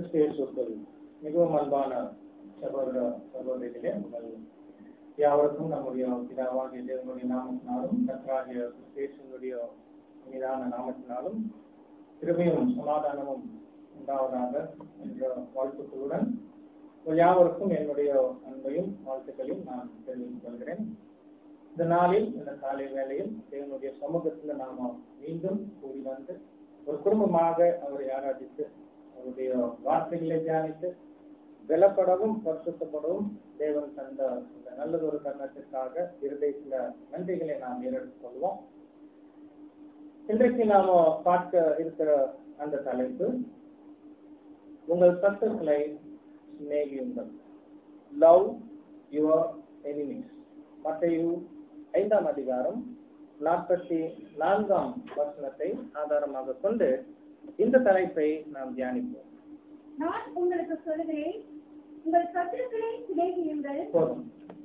கிறிஸ்து இயேசுவுக்குள் மிகவும் அன்பான சகோதர சகோதரிகளே, உங்கள் யாவருக்கும் நம்முடைய பிதாவாகிய தேவனுடைய நாமத்தினாலும் கர்த்தராகிய கிறிஸ்து இயேசுவினுடைய மீதான நாமத்தினாலும் கிருபையும் சமாதானமும் உண்டாவதாக என்ற வாழ்த்துக்களுடன் உங்கள் யாவருக்கும் என்னுடைய அன்பையும் வாழ்த்துக்களையும் நான் தெரிவித்துக் கொள்கிறேன். இந்த நாளில், இந்த காலை வேளையில் தேவனுடைய சமூகத்தில் நாம மீண்டும் கூடி வந்து ஒரு குடும்பமாக அவரை ஆராதித்து அவருடைய வார்த்தைகளை தியானித்து பலப்படவும் பரிசுத்தப்படவும் தேவன் தந்த இந்த நல்லதொரு தருணத்திற்காக இருதயத்துல நன்றிகளை நாம் ஏறெடுத்துக் கொள்வோம். இன்றைக்கு நாம பார்க்க இருக்கிற அந்த தலைப்பு, உங்கள் சத்துருக்களை சிநேகியுங்கள். Love your enemies. மத்தேயு 5ஆம் அதிகாரம் 44ஆம் வசனத்தை ஆதாரமாக கொண்டு இந்த தலைப்பை நாம் தியானிப்போம். நான் உங்களுக்கு சொல்கிறேன், உங்கள் சத்துருக்களை சிநேகியுங்கள். போதும்.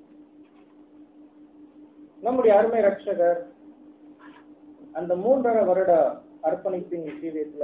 நம்முடைய அருமை ரட்சகர் அந்த 3.5 வருட அர்ப்பணிப்பின் ஜீவியத்துல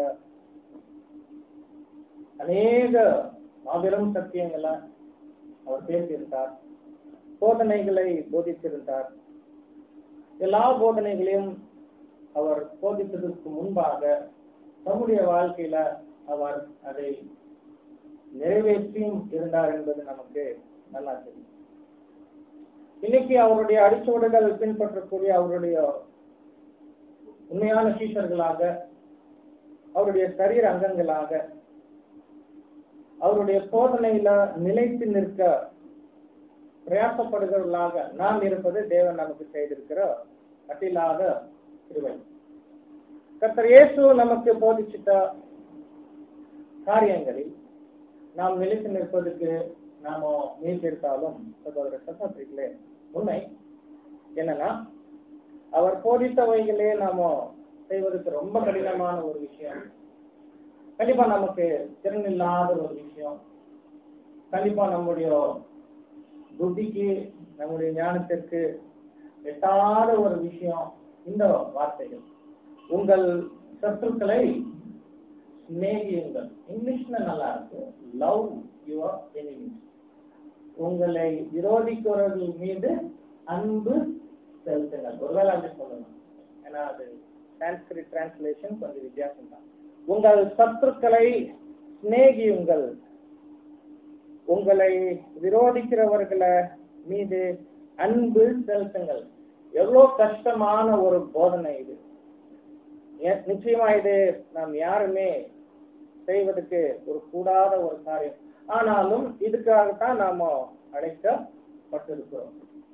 அநேக மாபெரும் சத்தியங்களை அவர் பேசியிருந்தார், போதனைகளை போதித்திருந்தார். எல்லா போதனைகளையும் அவர் போதித்ததற்கு முன்பாக நம்முடைய வாழ்க்கையில அவர் அதை நிறைவேற்றியும் இருந்தார் என்பது நமக்கு நல்லா தெரியும். இன்னைக்கு அவருடைய அடிச்சுவடுகள் பின்பற்றக்கூடிய அவருடைய உண்மையான சீஷர்களாக, அவருடைய சரீர அங்கங்களாக, அவருடைய போதனையில நிலைத்து நிற்க பிரயாசப்படுகிறவர்களாக நாம் இருப்பது தேவன் நமக்கு செய்திருக்கிற அட்டில்லாத கிருபை. கர்த்தர் இயேசு நமக்கு போதிச்சிட்ட காரியங்களில் நாம் நிலைத்து நிற்பதற்கு நாம முயற்சித்தாலும் சகோதர சகோதரிகளே, உண்மை என்னன்னா அவர் போதித்தவைகளே நாம செய்வதற்கு ரொம்ப கடினமான ஒரு விஷயம், கண்டிப்பா நமக்கு திறன் இல்லாத ஒரு விஷயம், கண்டிப்பா நம்முடைய புத்திக்கு நம்முடைய ஞானத்திற்கு எட்டாத ஒரு விஷயம் இந்த வார்த்தைகள். உங்கள் சத்துருக்களை சிநேகியுங்கள். இங்கிலீஷ்ல நல்லா இருக்கு, லவ் யுவர் எனிமீஸ். உங்களை விரோதிக்கிறவர்கள் மீது அன்பு செலுத்துங்கள். ஒருவேளை அப்படி சொல்லணும், ஏன்னா அது சான்ஸ்கிரிட் டிரான்ஸ்லேஷன் கொஞ்சம் வித்தியாசம் தான். உங்கள் சத்துருக்களை சிநேகியுங்கள். உங்களை விரோதிக்கிறவர்களை மீது அன்பு செலுத்துங்கள். எவ்வளவு கஷ்டமான ஒரு போதனை இது. நிச்சயமா இது நாம் யாருமே செய்வதற்கு ஒரு கூடாத ஒரு காரியம். ஆனாலும் இதுக்காகத்தான் நாம அழைக்கப்பட்டிருக்கிறோம்.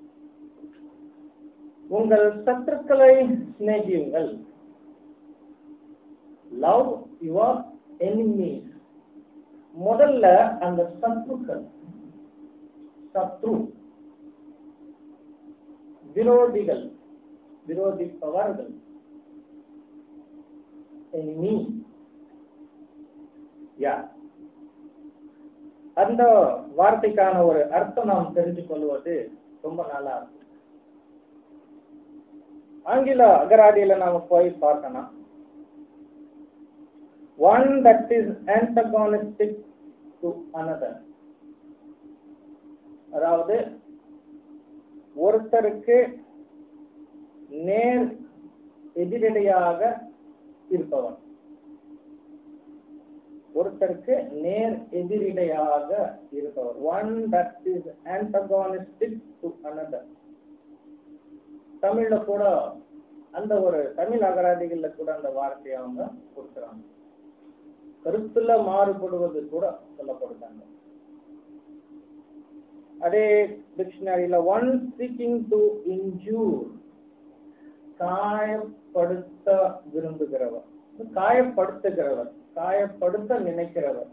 உங்கள் சத்துருக்களை சிநேகியுங்கள். Love your enemies. முதல்ல அந்த சத்துருக்கள், சத்ரு, விரோதிகள், விரோதிப்பவர்கள், enemy. அந்த வார்த்தைக்கான ஒரு அர்த்தம் நாம் தெரிஞ்சு கொள்வது ரொம்ப நல்லா இருக்கும். ஆங்கில அகராதியில நாம போய் பார்க்கணும். One that is antagonistic to another. அதாவது ஒருத்தருக்கு நேர் எதிரடையாக இருப்பவன், ஒருத்தருக்கு நேர் எதிரடையாக இருப்பவர். One that is antagonistic to another. தமிழ்ல கூட அந்த ஒரு தமிழ் அகராதிகள்ல கூட அந்த வார்த்தையை அவங்க கொடுக்குறாங்க. கருத்துல மாறுபடுவது கூட சொல்லப்படுறாங்க. அதே டிக்ஷனரியில ஒன் சீக்கிங் டு இன்ஜூர், காயப்படுத்த விரும்புகிறவர், காயப்படுத்துகிறவர், காயப்படுத்த நினைக்கிறவர்,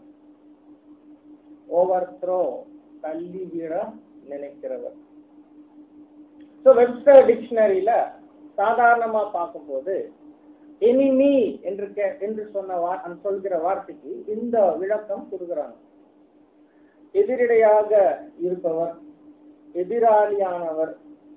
ஓவர் த்ரோ, தள்ளிவிட நினைக்கிறவர். வெப்ஸ்டர் டிக்ஷனரியில சாதாரணமா பார்க்கும்போது எனிமி என்று சொல்கிற வார்த்தைக்கு இந்த விளக்கம் கொடுக்கிறாங்க. எதிரிடையாக இருப்பவர், எதிராளியானவர்,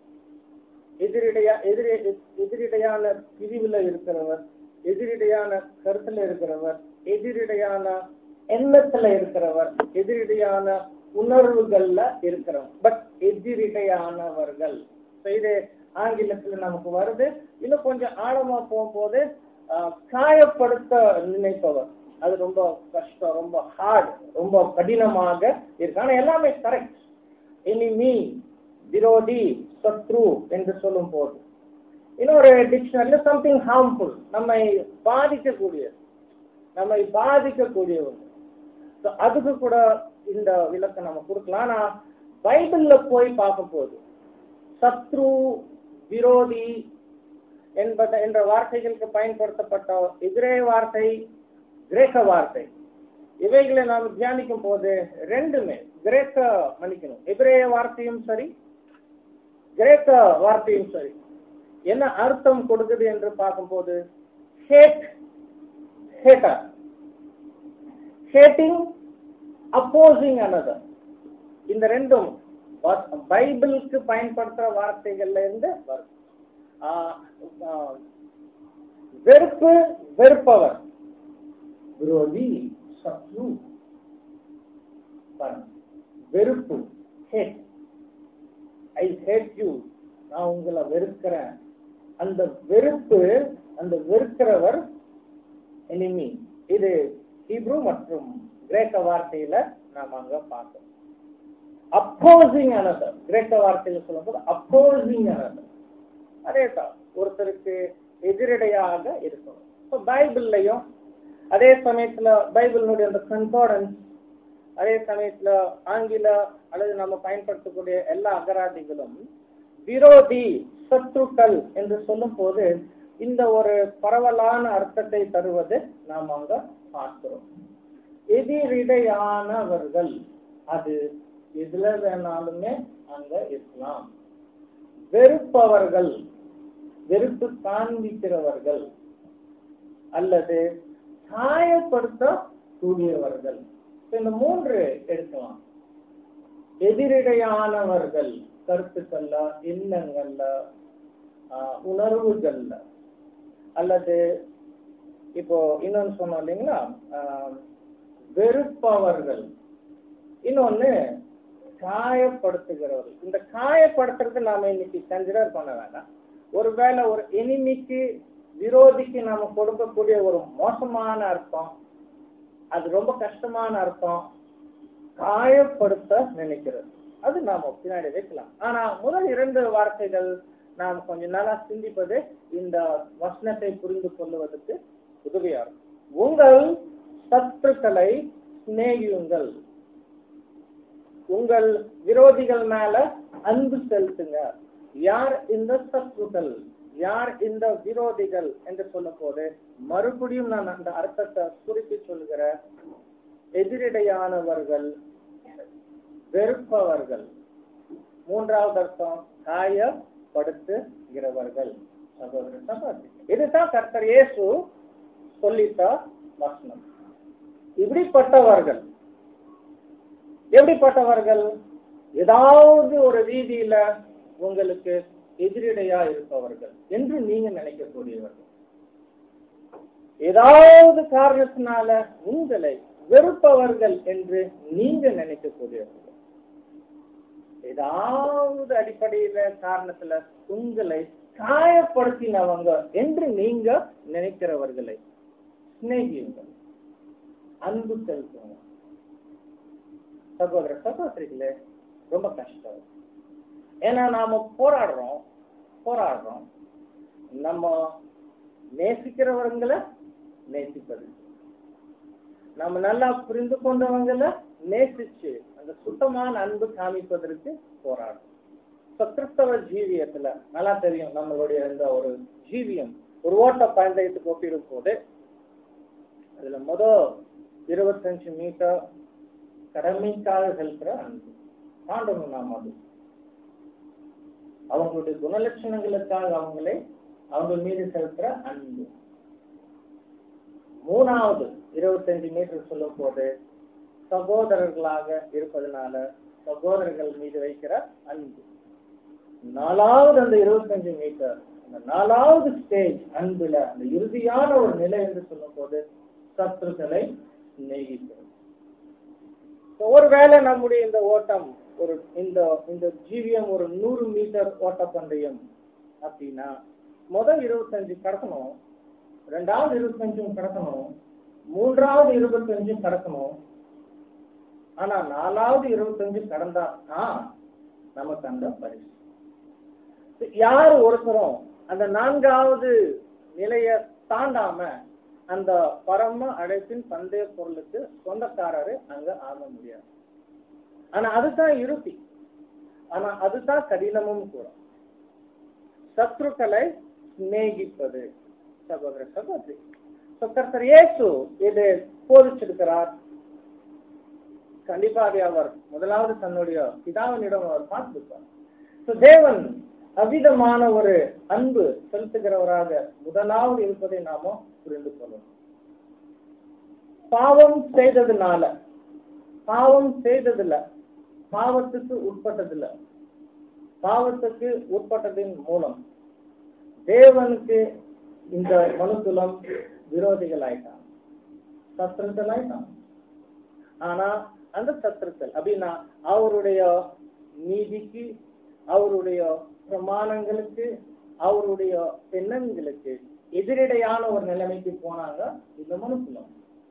எதிரிடையான பிரிவுல இருக்கிறவர், எதிரிடையான கருத்துல இருக்கிறவர், எதிரிடையான எண்ணத்துல இருக்கிறவர், எதிரிடையான உணர்வுகள்ல இருக்கிறவங்க, பட் எதிரிடையானவர்கள். இது ஆங்கிலத்துல நமக்கு வருது. இன்னும் கொஞ்சம் ஆழமா போகும்போது காயப்படுத்த நினைப்பவர், அது ரொம்ப கஷ்டம், ரொம்ப ஹார்ட், ரொம்ப கடினமாக இருக்கு. ஆனா எல்லாமே கரெக்ட். எனிமி, விரோதி, சத்ரு என்று சொல்லும் போது இன்னொரு டிக்ஷனரியில சம்திங் ஹார்ம்ஃபுல், நம்மை பாதிக்கக்கூடியது, நம்மை பாதிக்கக்கூடியவங்க. அதுக்கு கூட இந்த விளக்கம் நம்ம கொடுக்கலாம். ஆனா பைபிள்ல போய் பார்க்கும் போது சத்ரு, விரோதி என்ற வார்த்தைகளுக்கு பயன்படுத்தப்பட்ட எதிரே வார்த்தை, கிரேக்க வார்த்தை, இவைகளை நாம் தியானிக்கும் போது ரெண்டுமே கிரேக்க மன்னிக்கணும், எபிரேய வார்த்தையும் சரி, கிரேக்க வார்த்தையும் சரி, என்ன அர்த்தம் கொடுக்குது என்று பார்க்கும்போது hate, hater, hating, opposing another. இந்த ரெண்டும் பைபிளுக்கு பயன்படுத்துற வார்த்தைகள்ல இருந்து வரும். வெறுப்பு, வெறுப்பவர், விரோதி, சத்ரு. வெறுப்பு, ஹேட், ஐ ஹேட் யூ, நான் உங்களை வெறுக்கிறேன். அந்த வெறுப்பு, அந்த வெறுக்கிறவர் எனிமி. இது ஹீப்ரு மற்றும் கிரேக்க வார்த்தையில நாம் அங்க பார்க்கிறோம். அப்போசிங் another, கிரேக்க வார்த்தையில சொல்லும்போது அப்போசிங் another, அதேதான் ஒருத்தருக்கு எதிரடையாக இருக்கணும். பைபிள்லையும் அதே சமயத்துல பைபிளுடைய அந்த கன்கார்டன்ஸ், அதே சமயத்துல ஆங்கில அல்லது நம்ம பயன்படுத்தக்கூடிய எல்லா அகராதிகளும் விரோதி, சத்துருக்கள் என்று சொல்லும் போது இந்த ஒரு பரவலான அர்த்தத்தை தருவது நாம் அங்க பார்க்கிறோம். எதிரிடையானவர்கள், அது எதுல வேணாலுமே அங்க இருக்கலாம். வெறுப்பவர்கள், வெறுப்பு காண்பிக்கிறவர்கள் அல்லது காயப்படுத்த கூடியவர்கள், இந்த மூன்று எடுக்கலாம். எதிரிடையானவர்கள் கருத்துக்கள்ல, எண்ணங்கள்ல, உணர்வுகள்ல, அல்லது இப்போ இன்னொன்னு சொன்னோம் இல்லைங்களா, வெறுப்பவர்கள், இன்னொன்னு காயப்படுத்துகிறவர்கள். இந்த காயப்படுத்துறது நாம இன்னைக்கு கன்சிடர் பண்ண வேண்டாம். ஒருவேளை ஒரு எனிமிக்கு, விரோதிக்கு நாம கொடுக்கக்கூடிய ஒரு மோசமான அர்த்தம், அது ரொம்ப கஷ்டமான அர்த்தம், காயப்படுத்த நினைக்கிறது, அது நாம பின்னாடி வைக்கலாம். ஆனா முதல் இரண்டு வார்த்தைகள் நாம் கொஞ்சம் நாளா சிந்திப்பது இந்த வசனத்தை புரிந்து கொள்வதற்கு உதவியா இருக்கும். உங்கள் சத்துருக்களை சிநேகியுங்கள், உங்கள் விரோதிகள் மேல அன்பு செலுத்துங்க. யார் இந்த சத்துருக்கள், யார் இந்த விரோதிகள் என்று சொல்லும் போது மறுபடியும் நான் அந்த அர்த்தத்தை சுருக்கி சொல்கிற, எதிரிடையானவர்கள், வெறுப்பவர்கள். மூன்றாவது அர்த்தம் காயப்படுத்துகிறவர்கள். சகோதர சகோதரி, இதுதான் கர்த்தர் இயேசு சொல்லிட்ட வசனம். இப்படிப்பட்டவர்கள் எப்படிப்பட்டவர்கள்? ஏதாவது ஒரு ரீதியில உங்களுக்கு எதிரிடையா இருப்பவர்கள் என்று நீங்க நினைக்கக்கூடியவர்கள், ஏதாவது காரணத்தினால உங்களை வெறுப்பவர்கள் என்று நீங்க நினைக்கக்கூடியவர்கள், ஏதாவது அடிப்படையில காரணத்துல உங்களை காயப்படுத்தினவங்க என்று நீங்க நினைக்கிறவர்களை சிநேகியுங்கள், அன்பு செலுத்துங்க. சகோதர சகோதரிகளே, ரொம்ப கஷ்டம். ஏன்னா நாம போராடுறோம் நம்ம நேசிக்கிறவங்களை நேசிப்பது, நம்ம நல்லா புரிந்து கொண்டவங்களை நேசிச்சு அந்த சுத்தமான அன்பு காமிப்பதற்கு போராடும். கிறிஸ்தவ ஜீவியத்துல நல்லா தெரியும், நம்மளுடைய இந்த ஒரு ஜீவியம் ஒரு ஓட்ட பந்தயத்துக்கு ஒப்பிடும் போது அதுல 25 மீட்டர் கடமைக்காக செலுத்துற அன்பு, தாண்டணும் நாம். அது அவங்களுடைய குணலட்சணங்களுக்காக அவங்க மீது செலுத்துற அன்பு. 3வது 25 மீட்டர் சொல்லும் போது சகோதரர்களாக இருப்பதனால சகோதரர்கள் மீது வைக்கிற அன்பு. 4வது அந்த 25 மீட்டர், அந்த 4வது ஸ்டேஜ் அன்புல அந்த இறுதியான ஒரு நிலை என்று சொல்லும் போது சத்துருக்களை சிநேகிக்கிறது. ஒருவேளை நம்முடைய இந்த ஓட்டம் ஒரு இந்த ஜீவியம் ஒரு 100 மீட்டர் ஓட்ட பந்தயம் அப்படின்னா முதல் 25 கடக்கணும், ரெண்டாவது 25 கடக்கணும், மூன்றாவது 25 கடக்கணும். ஆனா 4வது 25 கடந்தா நமக்கு அந்த பரிசு. யார் ஒருத்தரும் அந்த 4வது நிலைய தாண்டாம அந்த பரம அழைப்பின் பந்தய பொருளுக்கு சொந்தக்காரரு அங்க ஆக முடியாது. ஆனா அதுதான் இறுதி. ஆனா அதுதான் கடினமும் கூட. சத்ருக்களை சிநேகிப்பது. சகோதர சகோதரி, கர்த்தர் இயேசு இதை போதிச்சிருக்கிறார். கண்டிப்பாக அவர் முதலாவது தன்னுடைய பிதாவினிடம் அவர் பார்த்திருப்பார். தேவன் அவ்விதமான ஒரு அன்பு செலுத்துகிறவராக முதலாவது இருப்பதை நாம புரிந்து கொள்ளணும். பாவம் செய்ததில்ல, பாவத்துக்கு உட்பட்டதில்லை. பாவத்துக்கு உட்பட்டதின் மூலம் தேவனுக்கு இந்த மனுக்குலம் விரோதிகள் ஆயிட்டான், சத்துருக்கள் ஆயிட்டான். ஆனா அந்த சத்துருக்கள் அப்படின்னா அவருடைய நீதிக்கு, அவருடைய பிரமாணங்களுக்கு, அவருடைய எண்ணங்களுக்கு எதிரடையான ஒரு நிலைமைக்கு போனாங்க இந்த மனுக்குலம்.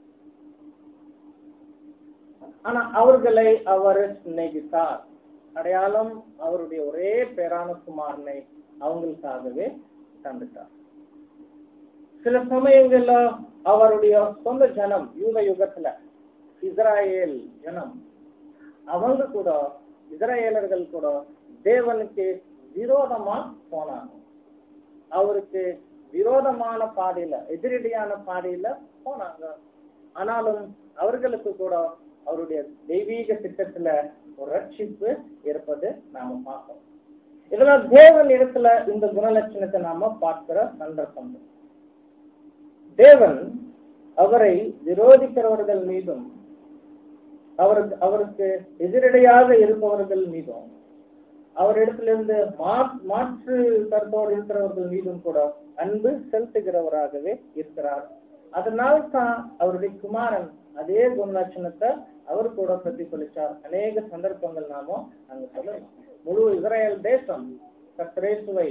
ஆனா அவர்களை அவர் சிநேகித்தார். அடையாளம் அவருடைய ஒரே பேரான குமாரனை அவங்களுக்காகவே தந்துட்டார். சில சமயங்கள்ல அவருடைய சொந்த ஜனம் யூத யுகத்துல இஸ்ராயேல் ஜனம் அவங்க கூட, இஸ்ராயேலர்கள் கூட தேவனுக்கு விரோதமா போனாங்க. அவருக்கு விரோதமான பாதையில, எதிரடியான பாதையில போனாங்க. ஆனாலும் அவர்களுக்கு கூட அவருடைய தெய்வீக திட்டத்துல ஒரு ரட்சிப்பு இருப்பது நாம பார்க்கிறோம். இதெல்லாம் தேவன் இடத்துல இந்த குணலட்சணத்தை நாம பார்க்கிற சந்தர்ப்பம். தேவன் அவரை விரோதிக்கிறவர்கள் மீதும், அவருக்கு எதிரடையாக இருப்பவர்கள் மீதும், அவரிடத்திலிருந்து மாற்று கருத்தோடு இருக்கிறவர்கள் மீதும் கூட அன்பு செலுத்துகிறவராகவே இருக்கிறார். அதனால்தான் அவருடைய குமாரன் அதே குணலட்சணத்தை அவர் கூட பிரதிபலிச்சார். அநேக சந்தர்ப்பங்கள் நாம அங்க சொல்லலாம். முழு இஸ்ரேல் தேசம் கர்த்தர் இயேசுவை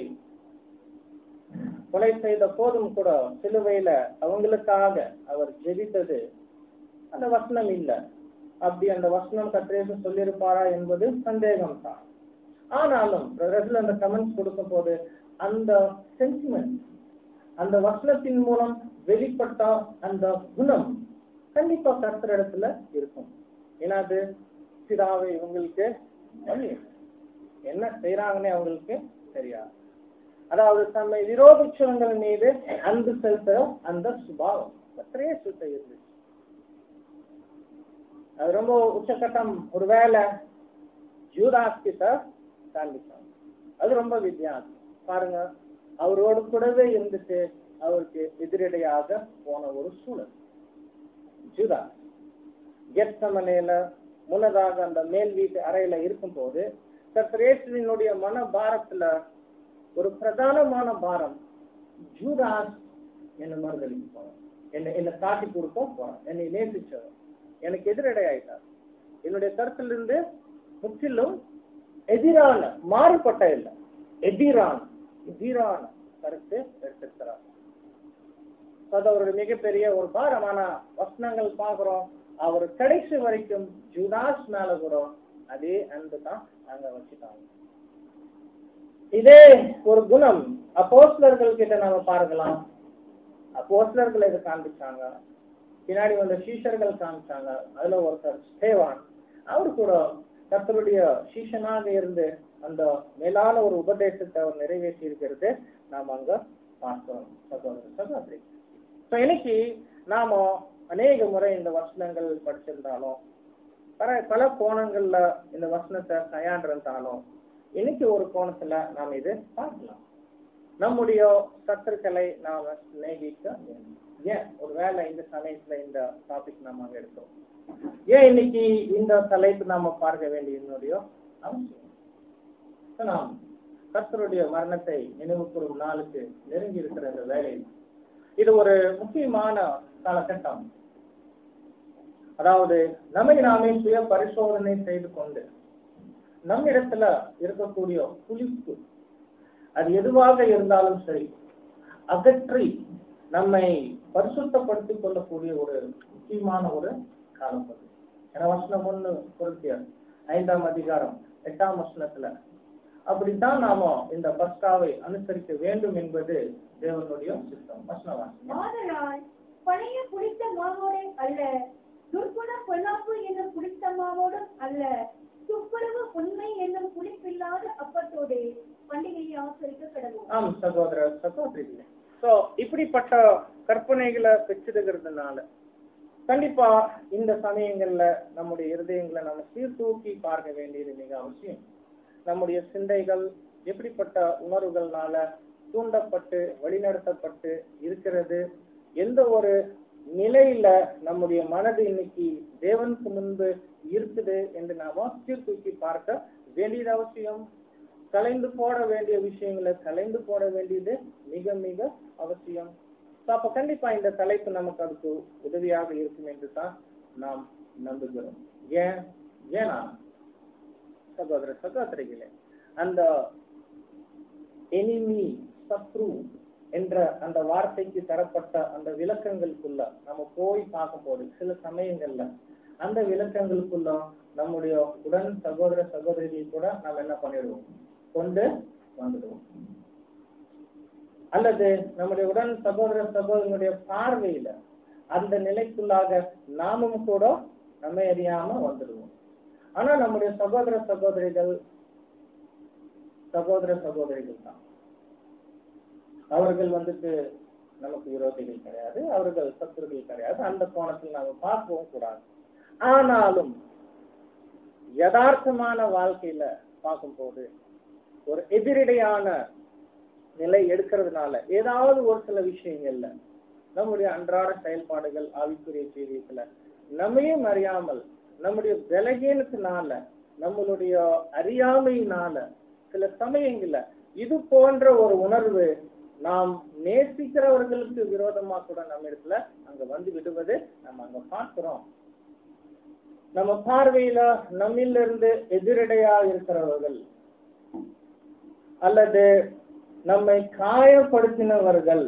கொலை செய்த போதும் கூட சிலுவையில அவங்களுக்காக அவர் ஜெபித்தது அந்த வசனம் இல்லை. அப்படி அந்த வசனம் கர்த்தர் இயேசு சொல்லியிருப்பாரா என்பது சந்தேகம் தான். ஆனாலும் அந்த கமெண்ட்ஸ் கொடுக்கும் போது அந்த சென்டிமெண்ட், அந்த வசனத்தின் மூலம் வெளிப்பட்ட அந்த குணம் கண்டிப்பா கர்த்தர் இடத்துல இருக்கும். ஏன்னா அது பிதாவை இவங்களுக்கு என்ன செய்யறாங்கன்னு அவங்களுக்கு தெரியாது. அதாவது தம்மை விரோதிச்சவங்கள் மீது அன்பு செலுத்த அந்த சுபாவம் கர்த்தரே சுத்த இருந்துச்சு. அது ரொம்ப உச்சகட்டம். ஒருவேளை யூதாஸ் கிட்ட காண்பிச்சாங்க. அது ரொம்ப வித்தியாசம் பாருங்க. அவரோடு கூடவே இருந்துட்டு அவருக்கு எதிரடையாக போன ஒரு சூழல். யூதாஸ் கெத்செமனேல முன்னதாக அந்த மேல் வீட்டு அறையில இருக்கும் போது கர்த்தர் இயேசுவினுடைய மன பாரத்துல ஒரு பிரதானமான பாரம், யூதாஸ் என்ன மறுதளிக்க போறான், என்னை காட்டி கொடுக்க போறான், என்னை நேசிச்சவன் எனக்கு எதிரடை ஆயிட்டார். என்னுடைய கருத்திலிருந்து முற்றிலும் எதிரான, மாறுபட்ட இல்லை, எதிரான கருத்து எடுத்திருக்கிறார். அது அவருடைய மிகப்பெரிய ஒரு பாரமான வசனங்கள் பார்க்கிறோம். அவர் கடைசி வரைக்கும் யூதாஸ் மேல கூட அதே அன்பு தான் அங்க வச்சுட்டாங்க. இதே ஒரு குணம் அப்போஸ்தலர்கள் கிட்ட நாம பார்க்கலாம். அப்போஸ்தலர்கள் இதை காண்பிச்சாங்க, பின்னாடி வந்த சீஷர்கள் காமிச்சாங்க. அதுல ஒருத்தர் ஸ்தேவான், அவரு கூட கர்த்தருடைய சீஷனாக இருந்து அந்த மேலான ஒரு உபதேசத்தை அவர் நிறைவேற்றி இருக்கிறது நாம் அங்க பார்க்கிறோம். சகோதர சகோதரி, இன்னைக்கு நாம அநேக முறை இந்த வசனங்கள் படிச்சிருந்தாலும், பல கோணங்கள்ல இந்த வசனத்தை கையாண்டிருந்தாலும், இன்னைக்கு ஒரு கோணத்துல நாம் இது பார்க்கலாம். நம்முடைய சத்துருக்களை நாம சிநேகிக்க வேண்டும். ஏன் ஒருவேளை இந்த சமயத்துல இந்த டாபிக் நாம எடுத்தோம்? ஏன் இன்னைக்கு இந்த தலைப்பு நாம பார்க்க வேண்டிய என்னுடைய அவசியம்? நாம் கர்த்தருடைய மரணத்தை நினைவு கூறும் நாளுக்கு நெருங்கி இருக்கிற இந்த வேலையில் இது ஒரு முக்கியமான காலகட்டம். அதாவது நம்மை நாமே சுய பரிசோதனை செய்து கொண்டு நம்மிடத்துல இருக்கக்கூடிய புளிப்பு அது எதுவாக இருந்தாலும் சரி அகற்றி நம்மை பரிசுத்தப்படுத்திக் கொள்ளக்கூடிய ஒரு முக்கியமான ஒரு காலப்பகுதி. வசனம் 1 பொருத்தியார் 5ஆம் அதிகாரம் 8ஆம் வசனத்துல அப்படித்தான் நாம இந்த பஸ்காவை அனுசரிக்க வேண்டும் என்பது தேவனுடைய சித்தம். ஆதலால் பழைய புளித்த மாவோடு அல்ல, துர்க்குண பொல்லாப்பு என்னும் புளித்த மாவோடும் அல்ல, துப்புரவு உண்மை என்னும் புளிப்பில்லாத அப்பத்தோடு பண்டிகையை ஆசரிக்க கடவுள். ஆம் சகோதர சகோதரிகளே, சோ இப்படிப்பட்ட கற்பனைகளை பெற்றிருக்கிறதுனால கண்டிப்பா இந்த சமயங்கள்ல நம்முடைய இருதயங்களை நம்ம சீர்தூக்கி பார்க்க வேண்டியது மிக அவசியம். நம்முடைய சிந்தைகள் எப்படிப்பட்ட உணர்வுகள்னால தூண்டப்பட்டு வழிநடத்தப்பட்டு இருக்கிறது, எந்த ஒரு நிலையில நம்முடைய மனது இன்னைக்கு தேவனுக்கு முன்பு இருக்குது என்று நாம சீர்தூக்கி பார்க்க வேண்டியது அவசியம். கலைந்து போட வேண்டிய விஷயங்களை கலைந்து போட வேண்டியது மிக மிக அவசியம். அப்ப கண்டிப்பா இந்த தலைப்பு நமக்கு அதுக்கு உதவியாக இருக்கும் என்று தான் நாம் நம்புகிறோம். ஏன்னா சகோதர சகோதரிகளே, அந்த எனிமி சத்ரு என்ற அந்த வார்த்தைக்கு தரப்பட்ட அந்த விளக்கங்களுக்குள்ள நம்ம போய் பார்க்கும்போது சில சமயங்கள்ல அந்த விளக்கங்களுக்குள்ள நம்முடைய உடன் சகோதர சகோதரிகள் கூட நாம் என்ன பண்ணிடுவோம், கொண்டு வந்துடுவோம். அல்லது நம்முடைய உடன் சகோதர சகோதரனுடைய பார்வையில அந்த நிலைக்குள்ளாக நாமும் கூட நம்ம அறியாம வந்துடுவோம். ஆனா நம்முடைய சகோதர சகோதரிகள் தான். அவர்கள் நமக்கு விரோதிகள் கிடையாது, அவர்கள் சத்துருகள் கிடையாது. அந்த கோணத்தில் நாம பார்க்கவும் கூடாது. ஆனாலும் யதார்த்தமான வாழ்க்கையில பார்க்கும்போது ஒரு எதிரடையான நிலை எடுக்கிறதுனால ஏதாவது ஒரு சில விஷயங்கள்ல நம்முடைய அன்றாட செயல்பாடுகள் ஆவிக்குரிய ஜீவியத்துல நம்மையும் அறியாமல் நம்முடைய பலகீனத்தினால நம்மளுடைய அறியாமையினால சில சமயங்கள்ல இது போன்ற ஒரு உணர்வு நாம் நேசிக்கிறவர்களுக்கு விரோதமா கூட நம்ம இடத்துல அங்க வந்து விடுவது நம்ம அங்க பார்க்கிறோம். நம்ம பார்வையில நம்மிலிருந்து எதிரடையா இருக்கிறவர்கள் அல்லது நம்மை காயப்படுத்தினவர்கள்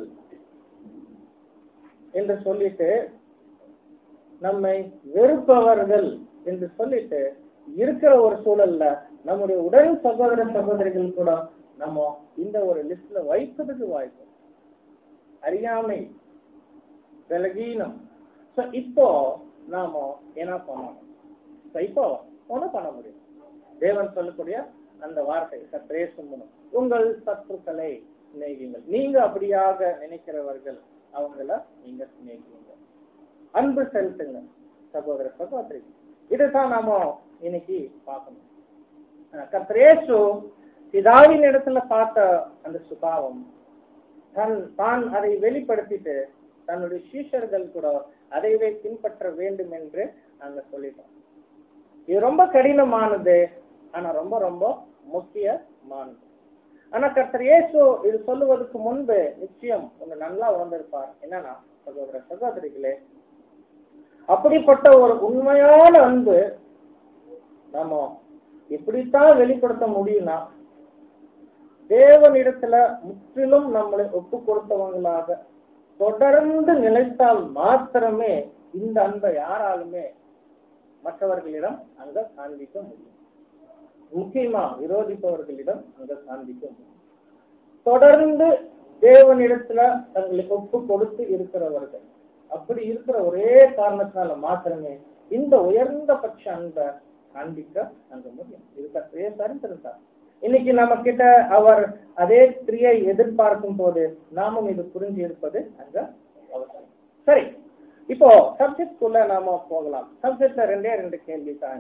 என்று சொல்லிட்டு நம்மை வெறுப்பவர்கள் என்று சொல்லிட்டு இருக்கிற ஒரு சூழல்ல நம்முடைய உடன் சகோதர சகோதரிகள் கூட நம்ம இந்த ஒரு லிஸ்ட்ல வைப்பதற்கு வாய்ப்பு. அறியாமை, பலகீனம். இப்போ நாம என்ன பண்ணணும்? இப்போ ஒன்னும் பண்ண முடியும். தேவன் சொல்லக்கூடிய அந்த வார்த்தை சற்றே சும்மனும், உங்கள் சத்துருக்களை சிநேகியுங்கள். நீங்க அப்படியாக நினைக்கிறவர்கள் அவங்கள நீங்க சிநேகியுங்க, அன்பு செலுத்துங்க சகோதர சகோதரி. இதுதான் நாம இன்னைக்கு பார்க்கணும். கர்த்தர் இயேசு பிதாவின் இடத்துல பார்த்த அந்த சுபாவம் தான் அதை வெளிப்படுத்திட்டு தன்னுடைய சீஷர்கள் கூட அதைவே பின்பற்ற வேண்டும் என்று நாங்க சொல்லிட்டோம். இது ரொம்ப கடினமானது, ஆனா ரொம்ப ரொம்ப முக்கியமானது. ஆனா கர்த்தர் இயேசு இது சொல்லுவதற்கு முன்பு நிச்சயம் ஒண்ணு நல்லா உணர்ந்திருப்பார். என்னன்னா சகோதர சகோதரிகளே, அப்படிப்பட்ட ஒரு உண்மையான அன்பு நாம எப்படித்தான் வெளிப்படுத்த முடியும்னா தேவனிடத்துல முற்றிலும் நம்மளை ஒப்பு கொடுத்தவங்களாக தொடர்ந்து நிலைத்தால் மாத்திரமே இந்த அன்பை யாராலுமே மற்றவர்களிடம் அங்க காண்பிக்க முடியும். முக்கியமா விரோதிப்பவர்களிடம் அங்க காண்பிக்க முடியும். தொடர்ந்து தேவனிடத்துல தங்களை ஒப்பு கொடுத்து இருக்கிறவர்கள், அப்படி இருக்கிற ஒரே காரணத்தினால மாத்திரமே இந்த உயர்ந்தபட்ச அன்பை காண்பிக்க அங்க முடியும். இதுக்கு சரித்திருந்தார். இன்னைக்கு நம்ம கிட்ட அவர் அதே ஸ்திரியை எதிர்பார்க்கும் போது நாமும் இது புரிஞ்சு இருப்பது அங்க அவசியம். சரி, இப்போ சப்ஜெக்ட் குள்ள நாம போகலாம். சப்ஜெக்ட்ல 2 கேள்வி தான்.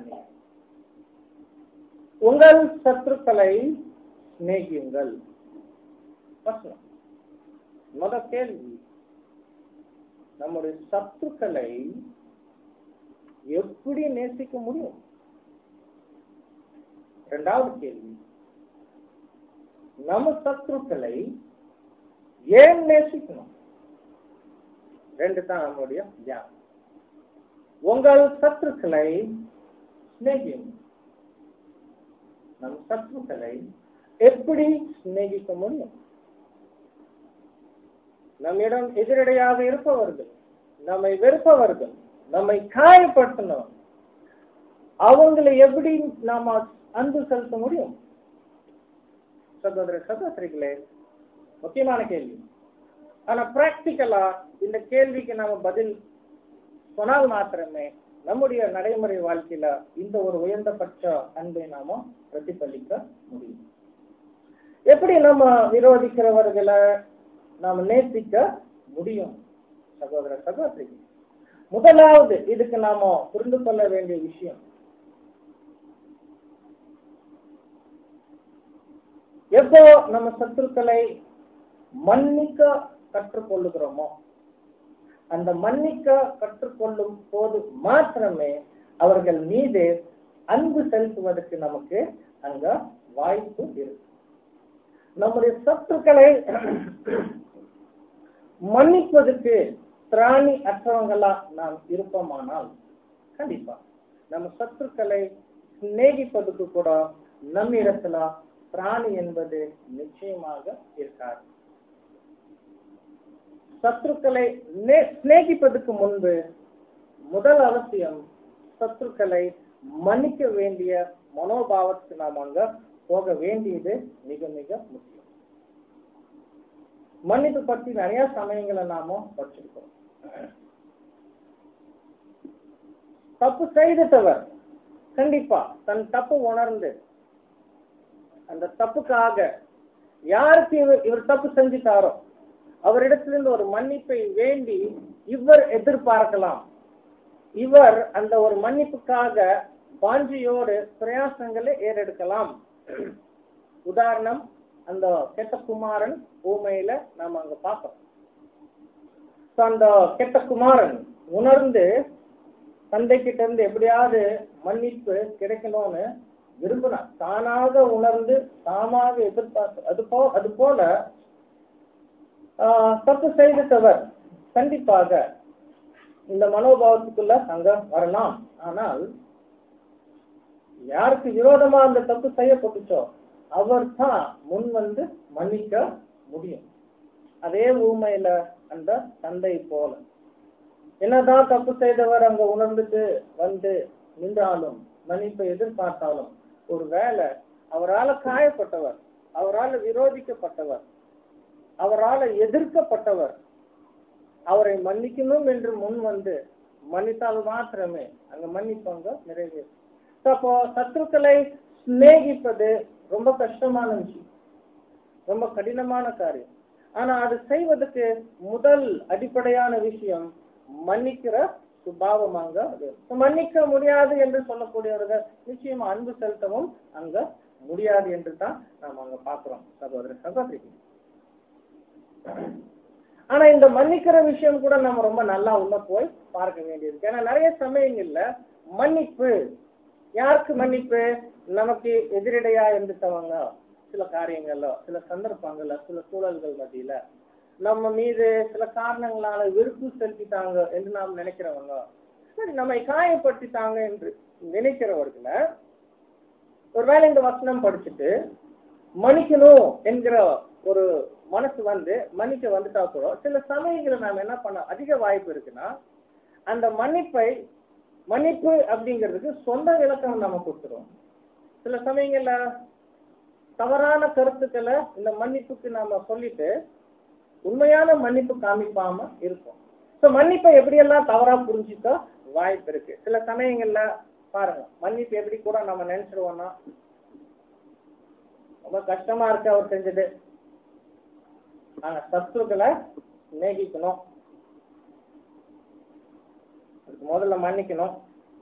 உங்கள் சத்துருக்களை சிநேகியுங்கள். முதல் கேள்வி, நம்முடைய சத்துருக்களை எப்படி நேசிக்க முடியும்? இரண்டாவது கேள்வி, நம்ம சத்துருக்களை ஏன் நேசிக்கணும்? 2 தான் நம்மளுடைய தியானம். உங்கள் சத்துருக்களை சிநேகியும். நம் சத்துருக்களை எப்படி சிநேகிக்க முடியும்? நம்மிடம் எதிரடையாக இருப்பவர்கள், நம்மை வெறுப்பவர்கள், நம்மை காயப்படுத்தினவர்கள், அவங்களை எப்படி நாம அன்பு செலுத்த முடியும்? சகோதர சகோதரிகளே, முக்கியமான கேள்வி. ஆனா பிராக்டிக்கலா இந்த கேள்விக்கு நாம பதில் சொன்னால் மாத்திரமே நம்முடைய நடைமுறை வாழ்க்கையில இந்த ஒரு உயர்ந்தபட்ச அன்பை நாம பிரதிபலிக்க முடியும். எப்படி நம்ம விரோதிக்கிறவர்களை நாம நேசிக்க முடியும்? சகோதர சகோதரிகள், முதலாவது இதுக்கு நாம புரிந்து கொள்ள வேண்டிய விஷயம், எப்போ நம்ம சத்துருக்களை மன்னிக்க கற்றுக்கொள்ளுகிறோமோ, அந்த மன்னிக்க கற்றுக்கொள்ளும் போது மாத்திரமே அவர்கள் மீது அன்பு செலுத்துவதற்கு நமக்கு அங்க வாய்ப்பு இருக்கு. நம்முடைய சத்துருக்களை மன்னிப்பதற்கு திராணி அற்றவங்களா நாம் இருப்போமானால் கண்டிப்பா நம்ம சத்துருக்களை சிநேகிப்பதற்கு கூட நம்ம இடத்துல திராணி என்பது நிச்சயமாக இருக்காது. சத்துருக்களை சிநேகிப்பதற்கு முன்பு முதல் அவசியம் சத்துருக்களை மன்னிக்க வேண்டிய மனோபாவத்துக்கு நாம் அங்க போக வேண்டியது மிக மிக முக்கியம். மன்னிப்பு பற்றி நிறைய சமயங்களை நாம படிச்சிருக்கோம். தப்பு செய்தவர் கண்டிப்பா தன் தப்பு உணர்ந்து அந்த தப்புக்காக யாருக்கு இவர் தப்பு செஞ்சுட்டாரோ அவரிடத்திலிருந்து ஒரு மன்னிப்பை வேண்டி இவர் எதிர்பார்க்கலாம். இவர் அந்த ஒரு மன்னிப்புக்காக வாஞ்சியோடு பிரயாசங்களை ஏறெடுக்கலாம். உதாரணம், அந்த கெட்ட குமாரன் ஊமையில நாம அங்க பார்க்கிறோம். அந்த கெட்ட குமாரன் உணர்ந்து தந்தை கிட்ட இருந்து எப்படியாவது மன்னிப்பு கிடைக்கணும்னு விரும்பினார். தானாக உணர்ந்து தாமாக எதிர்பார்த்து அது போல தப்பு செய்தவர் கண்டிப்பாக இந்த மனோபாவத்துக்குள்ள அங்க வரலாம். ஆனால் யாருக்கு விரோதமா அந்த தப்பு செய்யப்பட்டுச்சோ அவர் தான் முன் வந்து மன்னிக்க முடியும். அதே ஊமையில அந்த தந்தை போல என்னதான் தப்பு செய்தவர் அங்க உணர்ந்துட்டு வந்து நின்றாலும் மன்னிப்பை எதிர்பார்த்தாலும் ஒருவேளை அவரால் காயப்பட்டவர், அவரால் விரோதிக்கப்பட்டவர், அவரால் எதிர்க்கப்பட்டவர் அவரை மன்னிக்கணும் என்று முன் வந்து மன்னித்தால் மாத்திரமே அங்க மன்னிப்பு அங்க நிறைவேறும். அப்போ சத்துருக்களை சிநேகிப்பது ரொம்ப கஷ்டமான விஷயம், ரொம்ப கடினமான காரியம். ஆனா அது செய்வதற்கு முதல் அடிப்படையான விஷயம் மன்னிக்கிற சுபாவமாக. மன்னிக்க முடியாது என்று சொல்லக்கூடியவர்கள் நிச்சயமா அன்பு செலுத்தவும் அங்க முடியாது என்று தான் நாம் அங்க பாக்குறோம் சகோதர சகோதரிகள். ஆனா இந்த மன்னிக்கிற விஷயம் கூட நம்ம ரொம்ப நல்லா உள்ள போய் பார்க்க வேண்டியது. ஏன்னா நிறைய சமயங்கள்ல மன்னிப்பு, யாருக்கு மன்னிப்பு? நமக்கு எதிரடையா இருந்துட்டவங்க சில காரியங்கள்ல, சில சந்தர்ப்பங்கள்ல, சில சூழல்கள் மத்தியில நம்ம மீது சில காரணங்களால வெறுப்பு செலுத்திட்டாங்க என்று நாம் நினைக்கிறவங்க, சரி நம்மை காயப்படுத்திட்டாங்க என்று நினைக்கிறவர்களை ஒருவேளை இந்த வசனம் படிச்சுட்டு மன்னிக்கணும் என்கிற ஒரு மனசு வந்து மன்னிக்க வந்துட்டா கூட சில சமயங்களை நாம் என்ன பண்ண அதிக வாய்ப்பு இருக்குன்னா அந்த மன்னிப்பு அப்படிங்கிறதுக்கு சொந்த விளக்கம் நம்ம கொடுத்துருவோம். சில சமயங்கள்ல தவறான கருத்துக்களை இந்த மன்னிப்புக்கு நாம சொல்லிட்டு உண்மையான மன்னிப்பு காமிப்பாம இருக்கும். ஸோ மன்னிப்பை எப்படியெல்லாம் தவறா புரிஞ்சுக்க வாய்ப்பு இருக்கு. சில சமயங்கள்ல பாருங்க, மன்னிப்பு எப்படி கூட நம்ம நினைச்சிருவோம்னா ரொம்ப கஷ்டமா இருக்கு அவர் செஞ்சது, நாங்க சத்துருக்களை நேகிக்கணும், அதுக்கு முதல்ல மன்னிக்கணும்.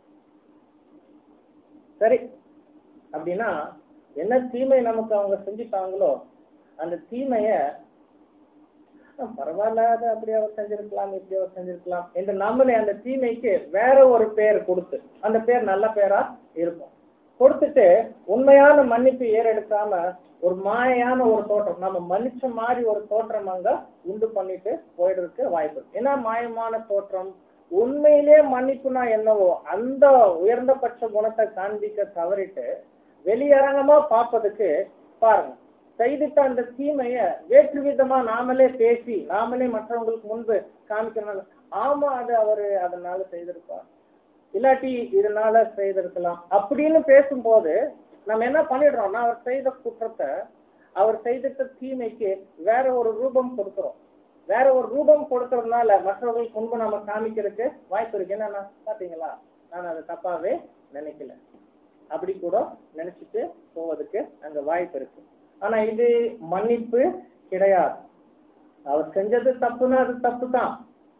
சரி அப்படின்னா என்ன தீமை நமக்கு அவங்க செஞ்சுட்டாங்களோ அந்த தீமைய பரவாயில்ல, அது அப்படி அவர் செஞ்சிருக்கலாம், இப்படி அவர் செஞ்சிருக்கலாம் என்று நம்மளே அந்த தீமைக்கு வேற ஒரு பேர் கொடுத்து, அந்த பேர் நல்ல பேரா இருக்கும், கொடுத்துட்டு உண்மையான மன்னிப்பு ஏறெடுக்காம ஒரு மாயான ஒரு தோற்றம், நம்ம மன்னிச்ச மாதிரி ஒரு தோற்றம் அங்க உண்டு பண்ணிட்டு போயிடுறதுக்கு வாய்ப்பு. ஏன்னா மாயமான தோற்றம், உண்மையிலே மன்னிப்புனா என்னவோ அந்த உயர்ந்தபட்ச குணத்தை காண்பிக்க தவறிட்டு வெளியரங்கமா பார்ப்பதுக்கு பாருங்க, செய்துட்ட அந்த தீமைய வேற்று விதமா நாமளே பேசி நாமளே மற்றவங்களுக்கு முன்பு காமிக்கிறனால ஆமா அது அவரு அதனால செய்திருப்பார், இல்லாட்டி இதனால செய்திருக்கலாம் அப்படின்னு பேசும்போது நம்ம என்ன பண்ணிடுறோம்னா அவர் செய்த குற்றத்தை, அவர் செய்திட்ட தீமைக்கு வேற ஒரு ரூபம் கொடுக்கிறோம். வேற ஒரு ரூபம் கொடுக்கறதுனால மற்றவர்களுக்கு முன்பு நம்ம காமிக்கிறதுக்கு வாய்ப்பு இருக்கு. என்னன்னா பாத்தீங்களா, நான் அதை தப்பாவே நினைக்கல, அப்படி கூட நினைச்சிட்டு போவதுக்கு அங்க வாய்ப்பு இருக்கு. ஆனா இது மன்னிப்பு கிடையாது. அவர் செஞ்சது தப்புன்னா அது தப்பு தான்,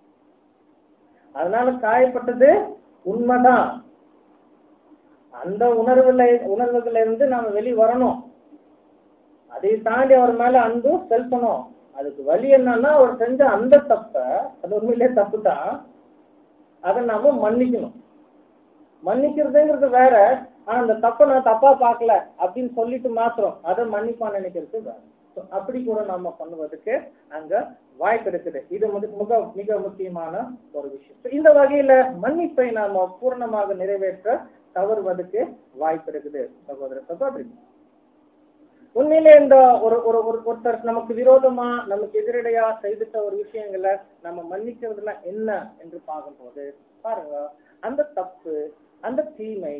அதனால காயப்பட்டது உண்மைதான். அந்த உணர்வுல இருந்து நாம வெளி வரணும். அதை தாண்டி அவர் மேல அன்பு செலுத்தணும். அதுக்கு வழி என்னன்னா அவர் செஞ்ச அந்த தப்ப, அது உண்மையிலே தப்பு தான், அதை நாம மன்னிக்கணும். மன்னிக்கிறதுங்கிறது வேற, ஆனா அந்த தப்பை நான் தப்பா பார்க்கல அப்படின்னு சொல்லிட்டு மாத்திரம் அதை மன்னிப்பா நினைக்கிறது வேற. அப்படி கூட நாம பண்ணுவதற்கு அங்க வாய்ப்பு இருக்குது. இது மிக முக்கியமான ஒரு விஷயம். இந்த வகையில மன்னிப்பை நாம பூர்ணமாக நிறைவேற்ற தவறுவதற்கு வாய்ப்பு இருக்குது சகோதர சகோதரி. உண்மையிலே இந்த ஒருத்தர் நமக்கு விரோதமா நமக்கு எதிரடையா செய்துட்ட ஒரு விஷயங்களை நம்ம மன்னிக்கிறதுல என்ன என்று பார்க்கும்போது பாருங்க, அந்த தப்பு அந்த தீமை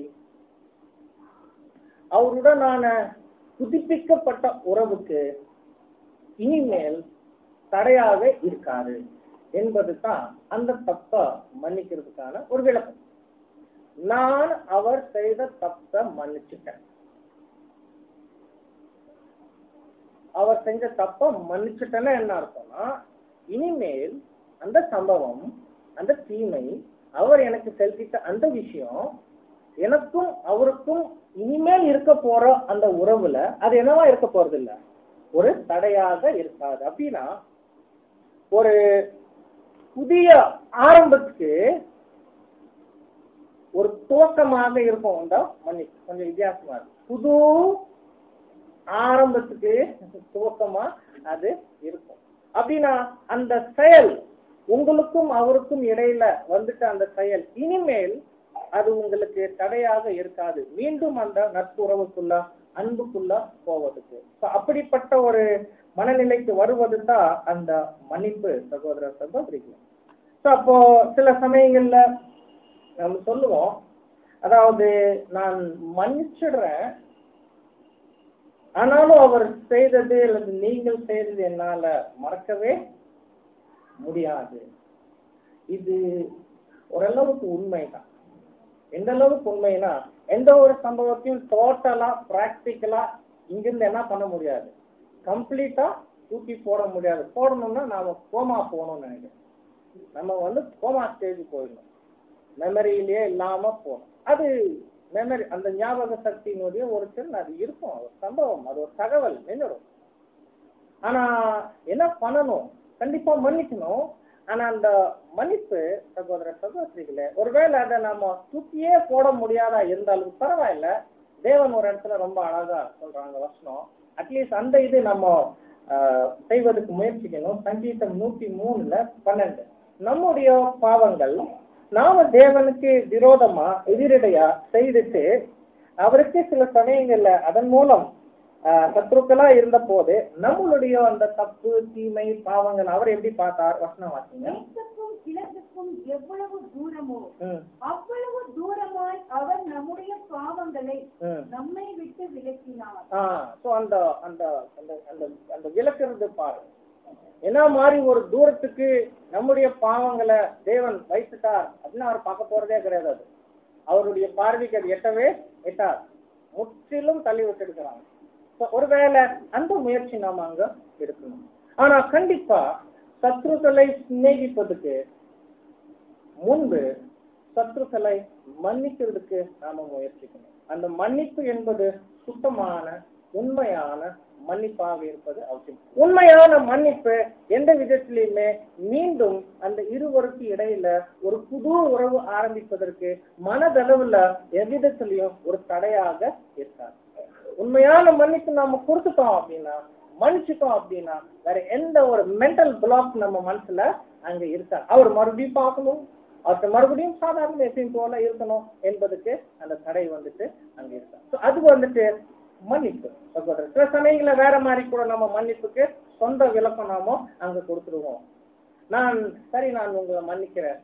அவருடனான புதுப்பிக்கப்பட்ட உறவுக்கு இனிமேல் தடையாக இருக்காது என்பது தான் அந்த தப்ப மன்னிக்கிறதுக்கான ஒரு விளக்கம். நான் அவர் செய்த தப்ப மன்னிச்சுட்டேன், அவர் செஞ்ச தப்ப மன்னிச்சுட்டேன்னா என்ன அர்த்தம்னா, இனிமேல் அந்த சம்பவம் அந்த தீமை அவர் எனக்கு செலுத்திட்ட அந்த விஷயம் எனக்கும் அவருக்கும் இனிமேல் இருக்க போற அந்த உறவுல அது என்னவா இருக்க போறது இல்ல, ஒரு தடையாக இருக்காது. அப்படின்னா ஒரு புதிய ஆரம்பத்துக்கு ஒரு துவக்கமாக இருக்கும். மன்னிப்பு கொஞ்சம் வித்தியாசமா இருக்கு. புது ஆரம்பத்துக்கு துவக்கமா அது இருக்கும். அப்படின்னா அந்த செயல் உங்களுக்கும் அவருக்கும் இடையில வந்துட்டு அந்த செயல் இனிமேல் அது உங்களுக்கு தடையாக இருக்காது, மீண்டும் அந்த நட்புறவுக்குள்ள அன்புக்குள்ள போவதுக்கு. அப்படிப்பட்ட ஒரு மனநிலைக்கு வருவது தான் அந்த மன்னிப்பு சகோதர சகோதரிகள். அப்போ சில சமயங்கள்ல நம்ம சொல்லுவோம், அதாவது நான் மன்னிச்சிடுறேன், ஆனாலும் அவர் செய்தது அல்லது நீங்கள் செய்தது என்னால மறக்கவே முடியாது. இது ஓரளவுக்கு உண்மைதான். எந்த அளவுக்கு உண்மைனா, எந்த ஒரு சம்பவத்தையும் டோட்டலா பிராக்டிக்கலா இங்கிருந்து என்ன பண்ண முடியாது, கம்ப்ளீட்டா தூக்கி போட முடியாது. போடணும்னா நாம கோமா போகணும்னு நினைக்கிறேன். நம்ம கோமா ஸ்டேஜ் போயிடணும், மெமரியிலேயே இல்லாம போகணும். அது மெமரி, அந்த ஞாபக சக்தியினுடைய ஒரு சின்ன அது இருக்கும், ஒரு சம்பவம், அது ஒரு தகவல் நின்றுடும். ஆனா என்ன பண்ணணும், கண்டிப்பா மன்னிக்கணும். ஆனா அந்த மன்னிப்பு சகோதர சகோதரிகளே, ஒருவேளை அதை நாம தூக்கியே போட முடியாதா இருந்தாலும் பரவாயில்ல. தேவன் ஒரு இடத்துல ரொம்ப அழகா சொல்றாங்க வசனம், அட்லீஸ்ட் அந்த இது நம்ம செய்வதற்கு முயற்சிக்கணும். சங்கீதம் 103:12, நம்முடைய பாவங்கள் நாம தேவனுக்கு விரோதமா எதிரடையா செய்துட்டு அவருக்கு சில சமயங்கள்ல அதன் மூலம் சத்ருக்களா இருந்த போது நம்மளுடைய அந்த தப்பு தீமை பாவங்கள் அவர் எப்படி பார்த்தார்? வசனம் வாசிங்க. மேற்குக்கும் கிழக்குக்கும் எவ்வளவு தூரமோ அவ்வளவு தூரமாய் அவர் நம்முடைய பாவங்களை நம்மை விட்டு விலக்கினார். அந்த அந்த அந்த அந்த விலக்குறது பாருங்க, என்ன மாதிரி ஒரு தூரத்துக்கு நம்முடைய பாவங்களை தேவன் வைத்துட்டார் அப்படின்னு அவர் பார்க்க போறதே கிடையாது. அது அவருடைய பார்வைக்கு அது எட்டவே எட்டார், முற்றிலும் தள்ளி விட்டு இருக்கிறாங்க. ஒருவேளை அந்த முயற்சி நாம அங்க எடுக்கணும். ஆனா கண்டிப்பா சத்ருக்களை சிநேகிப்பதுக்கு முன்பு சத்ருக்களை மன்னிக்கிறதுக்கு நாம முயற்சிக்கணும். அந்த மன்னிப்பு என்பது சுத்தமான உண்மையான மன்னிப்பாக இருப்பது அவசியம். உண்மையான மன்னிப்பு எந்த விதத்திலையுமே மீண்டும் அந்த இருவருக்கு இடையில ஒரு புது உறவு ஆரம்பிப்பதற்கு மனதளவுல எவ்விதத்திலையும் ஒரு தடையாக இருக்காது. உண்மையான மன்னிப்பு நாம கொடுத்துட்டோம் அப்படின்னா, மன்னிச்சுட்டோம் அப்படின்னா, வேற எந்த ஒரு மென்டல் பிளாக் நம்ம மனசுல அங்க இருக்காது. அவர் மறுபடியும் பார்க்கணும், அவர்கிட்ட மறுபடியும் சாதாரண எப்பயும் போல இருக்கணும் என்பதுக்கு அந்த தடை வந்துட்டு அங்க இருக்கு. So, அது வந்துட்டு மன்னிப்பு சகோதரர். சில சமயங்கள வேற மாதிரி கூட நம்ம மன்னிப்புக்கு சொந்த விளக்கம் நாம அங்க கொடுத்துருவோம். நான் உங்களை மன்னிக்கிறேன்,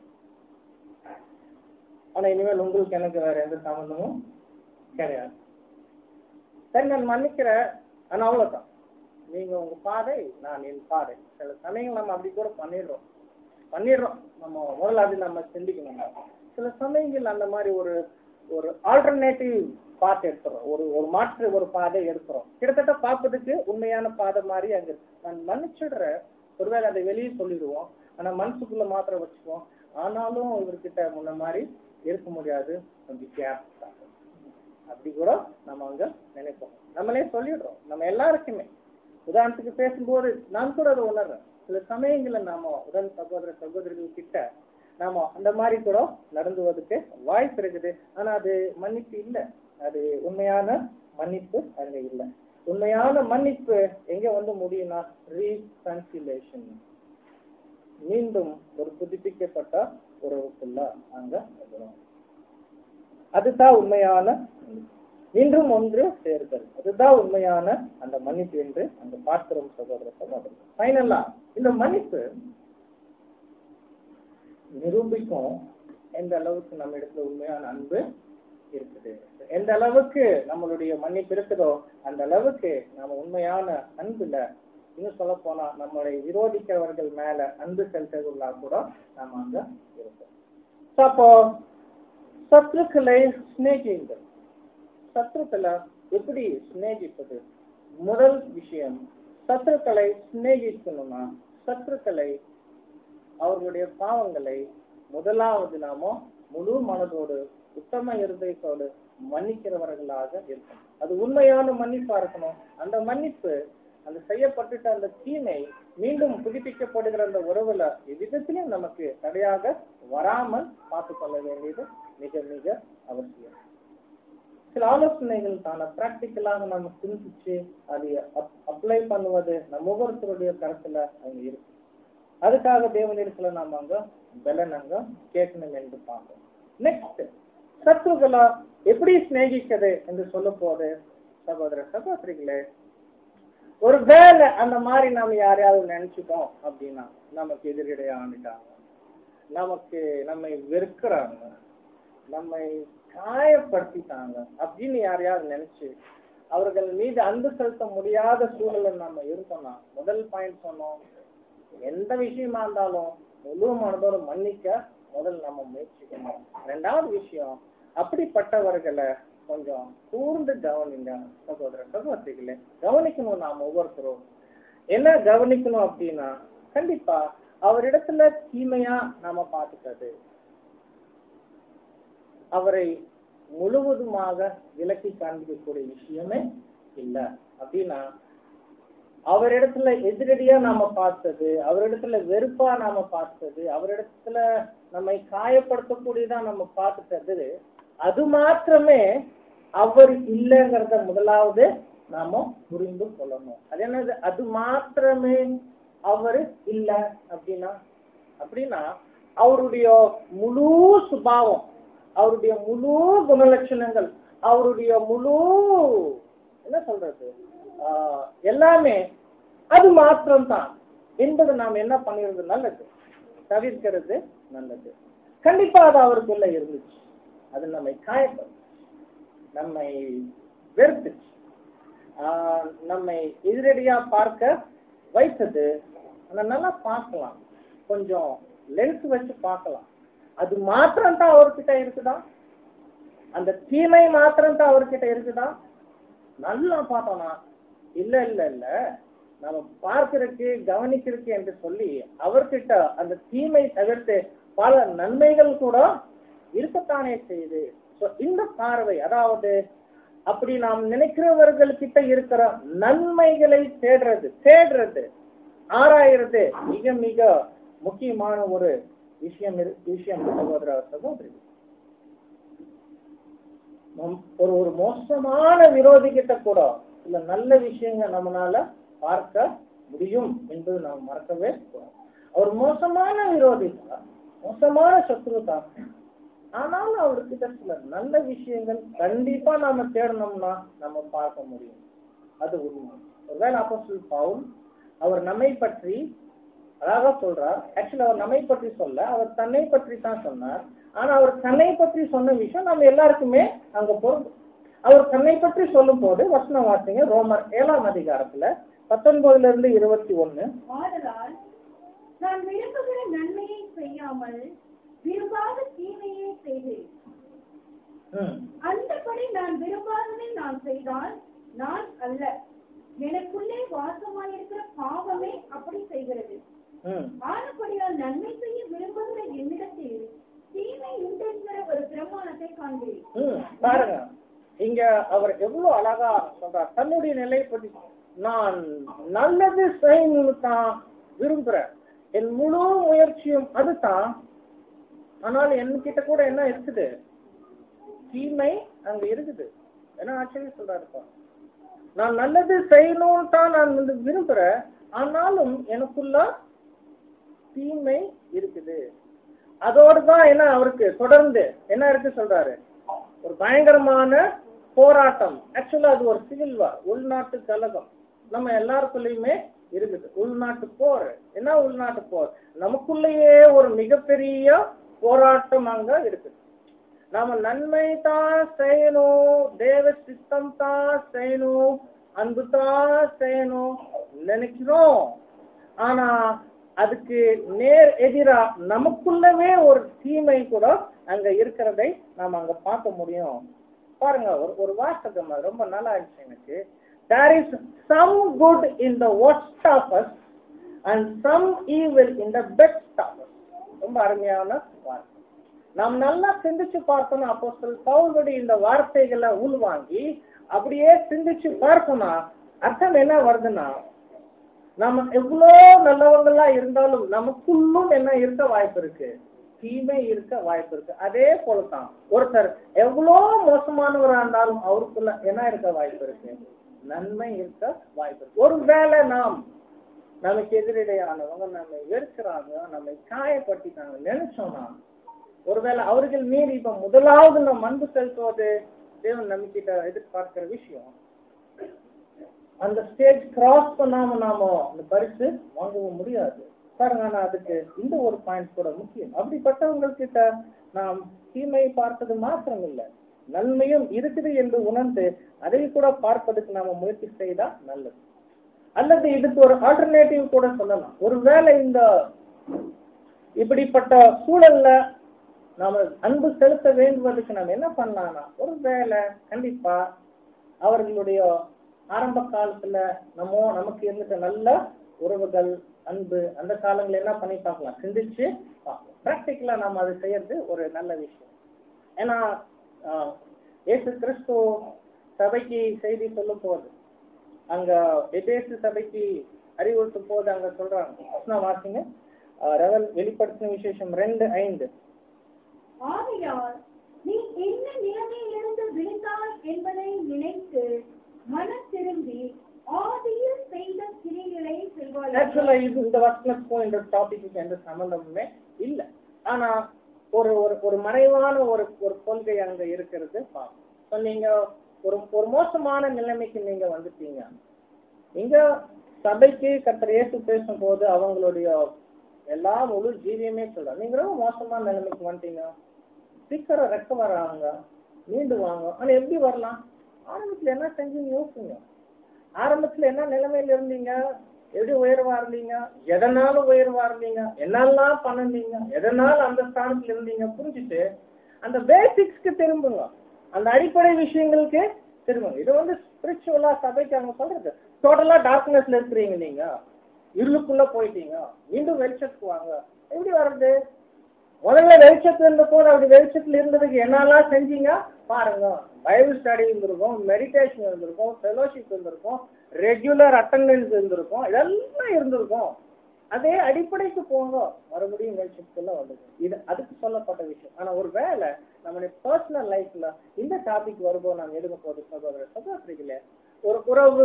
ஆனா இனிமேல் உங்களுக்கு எனக்கு வேற எந்த சம்பந்தமும் கிடையாது. சரி, நான் மன்னிக்கிறேன், ஆனா அவ்வளவுதான், நீங்க உங்க பாதை, நான் என் பாதை. சில சமயங்கள் நம்ம அப்படி கூட பண்ணிடுறோம். நம்ம முதல்ல அது நம்ம சிந்திக்கணும். சில சமயங்கள் அந்த மாதிரி ஒரு ஆல்டர்னேட்டிவ் பாதை எடுத்துறோம், ஒரு மாற்று ஒரு பாதை எடுக்கிறோம். கிட்டத்தட்ட பார்ப்பதுக்கு உண்மையான பாதை மாதிரி அங்க இருக்கு. நான் மன்னிச்சிடுறேன், ஒருவேளை அதை வெளியே சொல்லிடுவோம், ஆனா மனசுக்குள்ள மாத்திரம் வச்சுக்குவோம். ஆனாலும் இவர்கிட்ட முன்ன மாதிரி இருக்க முடியாது, கொஞ்சம் கேப் அப்படி கூட நம்ம அங்க நினைப்போம். நம்மளே சொல்லிடுறோம் நம்ம எல்லாருக்குமே. உதாரணத்துக்கு பேசும்போது நான் கூட அதை உணர்றேன். சில சமயங்கள்ல நாம உடன் சகோதரர்கள் கிட்ட நாம அந்த மாதிரி கூட நடந்துவதற்கு வாய்ப்பு இருக்குது. ஆனா அது மன்னிப்பு இல்லை, அது உண்மையான மன்னிப்பு அங்க இல்லை. உண்மையான மன்னிப்பு எங்க வந்து முடியும்னா ரீகன்சிலேஷன், மீண்டும் ஒரு புதுப்பிக்கப்பட்ட உறவுக்குள்ள அங்க வந்துடும். அதுதான் உண்மையான மீண்டும் ஒன்று சேர்தல், அதுதான் உண்மையான அந்த மன்னிப்பு என்று அந்த பார்க்கிறோம் சகோதரர். ஃபைனலா இந்த மன்னிப்பு நிரூபிக்கும் எந்த அளவுக்கு நம்ம இடத்துல உண்மையான அன்பு இருக்குது. எந்த அளவுக்கு நம்மளுடைய மன்னிப்பு இருக்குதோ அந்த அளவுக்கு நம்ம உண்மையான அன்புல, இன்னும் சொல்ல போனா நம்மளை விரோதிக்கிறவர்கள் மேல அன்பு செலுத்தவர்களா கூட நாம அங்க இருக்கோம். அப்போ சத்துருக்களை சிநேகிங்கள். சத்துருக்களை எப்படி சிநேகிப்பது? முதல் விஷயம், சத்துருக்களை சிநேகிக்கணும்னா சத்துருக்களை, அவர்களுடைய பாவங்களை முதலாவது நாம முழு மனதோடு உத்தம இருதயத்தோடு மன்னிக்கிறவர்களாக இருக்கணும். அது உண்மையான மன்னிப்பா இருக்கணும். அந்த மன்னிப்பு, அந்த செய்யப்பட்டுட்ட அந்த தீமை மீண்டும் புதுப்பிக்கப்படுகிற அந்த உறவுல எவ்விதத்திலும் நமக்கு தடையாக வராமல் பார்த்துக் கொள்ள வேண்டியது மிக மிக அவசியம். சில ஆலோசனைகள் தானே பிராக்டிக்கலாக நம்ம சிந்திச்சு அதை அப்ளை பண்ணுவது நம்ம ஒவ்வொருத்தருடைய கருத்துல அங்க இருக்கு. அதுக்காக தேவனிடத்துல நாம அங்க பலன் அங்க கேட்கணும் என்று பார்க்கணும். நெக்ஸ்ட், சத்துருக்களா எப்படி சிநேகிக்கிறது என்று சொல்ல போது சகோதர சகோதரிகளே, ஒரு வேலை அந்த மாதிரி நாம யாரையாவது நினைச்சுட்டோம் அப்படின்னா, நமக்கு எதிரிடையா ஆண்டுட்டாங்க, நம்மை வெறுக்கிறாங்க, நம்மை காயப்படுத்திட்டாங்க அப்படின்னு யாரையாவது நினைச்சு அவர்கள் மீது அன்பு செலுத்த முடியாத சூழல நம்ம இருக்கோம்னா, முதல் பாயிண்ட் சொன்னோம், எந்த விஷயமா இருந்தாலும் முழு மனதோட மன்னிக்க முதல் நம்ம முயற்சிக்கணும். ரெண்டாவது விஷயம், அப்படிப்பட்டவர்களை கொஞ்சம் கூர்ந்து கவனிங்க சகோதர சகோதரிகளே. கவனிக்கணும். நாம ஒவ்வொருத்தரும் என்ன கவனிக்கணும் அப்படின்னா, கண்டிப்பா அவரிடத்துல தீமையா நாம பார்த்துக்கிறது, அவரை முழுவதுமாக விலக்கி காண்பிக்கக்கூடிய விஷயமே இல்லை. அப்படின்னா அவரிடத்துல எதிரடியா நாம பார்த்தது, அவரிடத்துல வெறுப்பா நாம பார்த்தது, அவரிடத்துல நம்மை காயப்படுத்தக்கூடியதா நம்ம பார்த்துட்டது, அது மாத்திரமே அவர் இல்லைங்கிறத முதலாவது நாம புரிந்து கொள்ளணும். அது என்னது? அது மாத்திரமே அவரு இல்லை அப்படின்னா அவருடைய முழு சுபாவம், அவருடைய முழு குணலட்சணங்கள், அவருடைய முழு என்ன சொல்றது எல்லாமே அது மாத்திரம்தான் என்பது நாம் என்ன பண்ணிருது நல்லது, தவிர்க்கிறது நல்லது. கண்டிப்பா அது அவருக்குள்ள இருந்துச்சு, அது நம்மை காயப்படுச்சு, நம்மை வெறுத்துச்சு, நம்மை எதிரடியா பார்க்க வைத்தது. ஆனா நல்லா பார்க்கலாம், கொஞ்சம் லென்ஸ் வச்சு பார்க்கலாம். அது மாத்திரம் தான் அவர்கிட்ட இருக்குதா, அந்த தீமை மாத்திரம் தான் அவர்கிட்ட இருக்குதா? நல்லா பார்த்தோம்னா இல்ல இல்ல இல்ல, நம்ம பார்க்கிறதுக்கு கவனிக்கிறதுக்கு என்று சொல்லி அவர்கிட்ட அந்த தீமை தவிர்த்து பல நன்மைகள் கூட இருக்கத்தானே செய்யுது. இந்த பார்வை, அதாவது அப்படி நாம் நினைக்கிறவர்கள்கிட்ட இருக்கிற நன்மைகளை தேடுறது ஆராயிறது மிக மிக முக்கியமான ஒரு விஷயம் சகோதர சகோதரி. ஒரு மோசமான விரோதி கிட்ட கூட சில நல்ல விஷயங்கள் நம்மளால பார்க்க முடியும் என்பது நாம் மறக்கவே கூடாது. ஒரு மோசமான விரோதி மோசமான சத்ரு தான். ஆனாலும் அவர்கிட்ட சில நல்ல விஷயங்கள் கண்டிப்பா நாம தேடணும்னா நம்ம பார்க்க முடியும். அது உண்மை. ஒருவேளை அப்போஸ்தலன் பவுல் அவர் நம்மை பற்றி அழகா சொல்றார். ஆக்சுவலி அவர் நம்மை பற்றி சொல்ல, அவர் தன்னை பற்றி தான் சொன்னார். ஆனா அவர் தன்னை பற்றி சொன்ன விஷயம் நம்ம எல்லாருக்குமே அங்க பொருந்தும். அவர் தன்னை பற்றி சொல்லும் போது வசனம் வாசிங்க, ரோமர் 7ஆம் அதிகாரத்துல 19-21. ஆதலால் நான் விரும்புகிற நன்மையை செய்யாமல் விரும்பாத தீமையை செய்தேன். அந்தபடி நான் விரும்பாததை நான் செய்தால் நான் அல்ல, எனக்குள்ளே வாசமாயிருக்கிற பாவமே அப்படி செய்கிறது. ஆனபடியால் நன்மை செய்ய விரும்புகிற என்னிடத்தில் தீமை உண்டென்கிற ஒரு பிரமாணத்தை காண்கிறேன். பாருங்க, இங்க அவர் எவ்வளவு அழகா சொல்றார். தன்னுடைய நிலை பற்றி, நான் நல்லது செய்யணும்னு தான் விரும்புறேன், என் முழு முயற்சியும் அதுதான். ஆனால் என்கிட்ட கூட என்ன இருக்குது? தீமை அங்க இருக்குது. என்ன ஆச்சரியம் சொல்றாருப்பா. நான் நல்லது செய்யணும்னு தான் நான் விரும்புறேன், ஆனாலும் எனக்குள்ள தீமை இருக்குது. அதோடு தான் என்ன அவருக்கு தொடர்ந்து என்ன இருக்கு சொல்றாரு? ஒரு பயங்கரமான போராட்டம். ஆக்சுவலா அது ஒரு சிவில் வார், உள்நாட்டு கலகம் நம்ம எல்லாருக்குள்ளயுமே இருக்குது. உள்நாட்டு போர். என்ன உள்நாட்டு போர்? நமக்குள்ளேயே ஒரு மிகப்பெரிய போராட்டம் அங்க இருக்குது. நாம நன்மை தான் செய்யணும், தேவ சித்தம் தான் செய்யணும், அன்பு தான் செய்யணும் நினைக்கிறோம். ஆனா அதுக்கு நேர் எதிரா நமக்குள்ளவே ஒரு தீமை கூட அங்க இருக்கிறதை நாம அங்க பார்க்க முடியும். பாருங்க, ஒரு வாசகம் ரொம்ப நல்லா இருந்துச்சு எனக்கு. There is some good in the worst of us and some evil in the best of us. ரொம்ப அருமையான வார்த்தை. நாம் நல்லா சிந்திச்சு பார்த்தோம்னா, அப்போஸ்தலன் பவுலுடைய இந்த வார்த்தைகளை உள்வாங்கி அப்படியே சிந்திச்சு பார்த்தோம்னா அர்த்தம் என்ன வருதுன்னா, நம்ம எவ்வளோ நல்லவங்களா இருந்தாலும் நமக்குள்ளும் என்ன இருக்க வாய்ப்பு இருக்கு? தீமை இருக்க வாய்ப்பு இருக்கு. அதே போலதான் ஒருத்தர் எவ்வளோ மோசமானவரா இருந்தாலும் அவருக்குள்ள என்ன இருக்க வாய்ப்பு இருக்கு? நன்மை இருக்க வாய்ப்பு இருக்கு. ஒருவேளை நமக்கு எதிரிடையானவங்க நம்மை வெறுக்கிறாங்க, நம்மை காயப்படுத்திட்டாங்க நினைச்சோம்னா, ஒருவேளை அவர்கள் மீறி இப்ப முதலாவது நம்ம அன்பு செலுத்துவது தேவன் நம்மகிட்ட எதிர்பார்க்கிற விஷயம். அந்த ஸ்டேஜ் கிராஸ் பண்ணாம நாம அந்த பரிசு வாங்கவும் முடியாது. பாருங்க, ஆனா அதுக்கு இந்த ஒரு பாயிண்ட் கூட முக்கியம். அப்படிப்பட்டவங்ககிட்ட நாம் தீமை பார்ப்பது மாத்திரம் இல்லை, நன்மையும் இருக்குது என்று உணர்ந்து அதை கூட பார்ப்பதுக்கு நாம முயற்சி செய்தா நல்லது. அல்லது இதுக்கு ஒரு ஆல்டர்னேட்டிவ் கூட சொல்லலாம். ஒருவேளை இந்த இப்படிப்பட்ட சூழல்ல நாம அன்பு செலுத்த வேண்டுவதற்கு நாம் என்ன பண்ணலாம்னா, ஒருவேளை கண்டிப்பா அவர்களுடைய ஆரம்ப காலத்துல நமக்கு இருந்த நல்ல உறவுகள், அன்பு, அந்த காலங்களை என்ன பண்ணி பார்க்கலாம், சிந்திச்சு பார்க்கலாம். பிராக்டிக்கலா நாம அதை செய்யறது ஒரு நல்ல விஷயம். ஏன்னா இயேசு கிறிஸ்து சபைக்கு செய்தி சொல்லும் போது, அங்க எபேசு சபைக்கு அறிவுறுத்தும் போது அங்க சொல்றாங்க, வாசிங்க, வெளிப்படுத்தின விசேஷம் 2:5. ஆகையால் நீ என்ன நிலைமையிலிருந்து விழுந்தாய் என்பதை நினைத்து மனம் திரும்பி ஆதியில் செய்த கிரியைகளை செய்வாய். ஆக்சுவலா இது இந்த வசனத்துக்கும் இந்த டாபிக்கு எந்த சம்பந்தமுமே இல்லை. ஆனா ஒரு மறைவான ஒரு கொள்கை அங்க இருக்கிறது பார்ப்போம். நீங்க ஒரு மோசமான நிலைமைக்கு நீங்க வந்துட்டீங்க. இங்க சபைக்கு கர்த்தர் இயேசு பேசும்போது அவங்களுடைய எல்லா முழு ஜீவியமே சொல்றாங்க, நீங்க ரொம்ப மோசமான நிலைமைக்கு வந்துட்டீங்க, சீக்கிரம் ரெக்கவர் ஆகுங்க, மீண்டு வாங்க. ஆனா எப்படி வரலாம்? ஆரம்பத்துல என்ன செஞ்சீங்க யோசிங்க. ஆரம்பத்துல என்ன நிலைமையில இருந்தீங்க, எப்படி உயர்வா இருந்தீங்க, எதனால உயர்வா இருந்தீங்க, என்னெல்லாம் பண்ணீங்க, எதனால அந்த ஸ்தானத்துல இருந்தீங்க புரிஞ்சுட்டு அந்த பேசிக்ஸ்க்கு திரும்புங்க, அந்த அடிப்படை விஷயங்களுக்கு திரும்புங்க. இது ஸ்பிரிச்சுவலா சபைக்கு அவங்க சொல்றது. டோட்டலா டார்க்னஸ்ல இருக்கிறீங்க, நீங்க இருளுக்குள்ள போயிட்டீங்க, மீண்டும் வெளிச்சத்துக்கு வாங்க. எப்படி வர்றது? முதல்ல வெளிச்சத்துல இருந்த போது அப்படி வெளிச்சத்துல இருந்ததுக்கு என்னெல்லாம் செஞ்சீங்க பாருங்க. பைபிள் ஸ்டடி இருந்திருக்கும், மெடிடேஷன் இருந்திருக்கும், ஃபெலோஷிப் இருந்திருக்கும், ரெகுலர் அட்டெண்டன்ஸ் இருந்திருக்கும், இதெல்லாம் இருந்திருக்கும். அதே அடிப்படைக்கு போங்க, மறுபடியும் வெளிச்சத்துக்குள்ள வந்தது. இது அதுக்கு சொல்லப்பட்ட விஷயம். ஆனா ஒரு வேளை நம்மளுடைய பர்சனல் லைஃப்ல இந்த டாபிக் வரும்போது நாம் எடுக்க போது சகோதரிகளே, ஒரு உறவு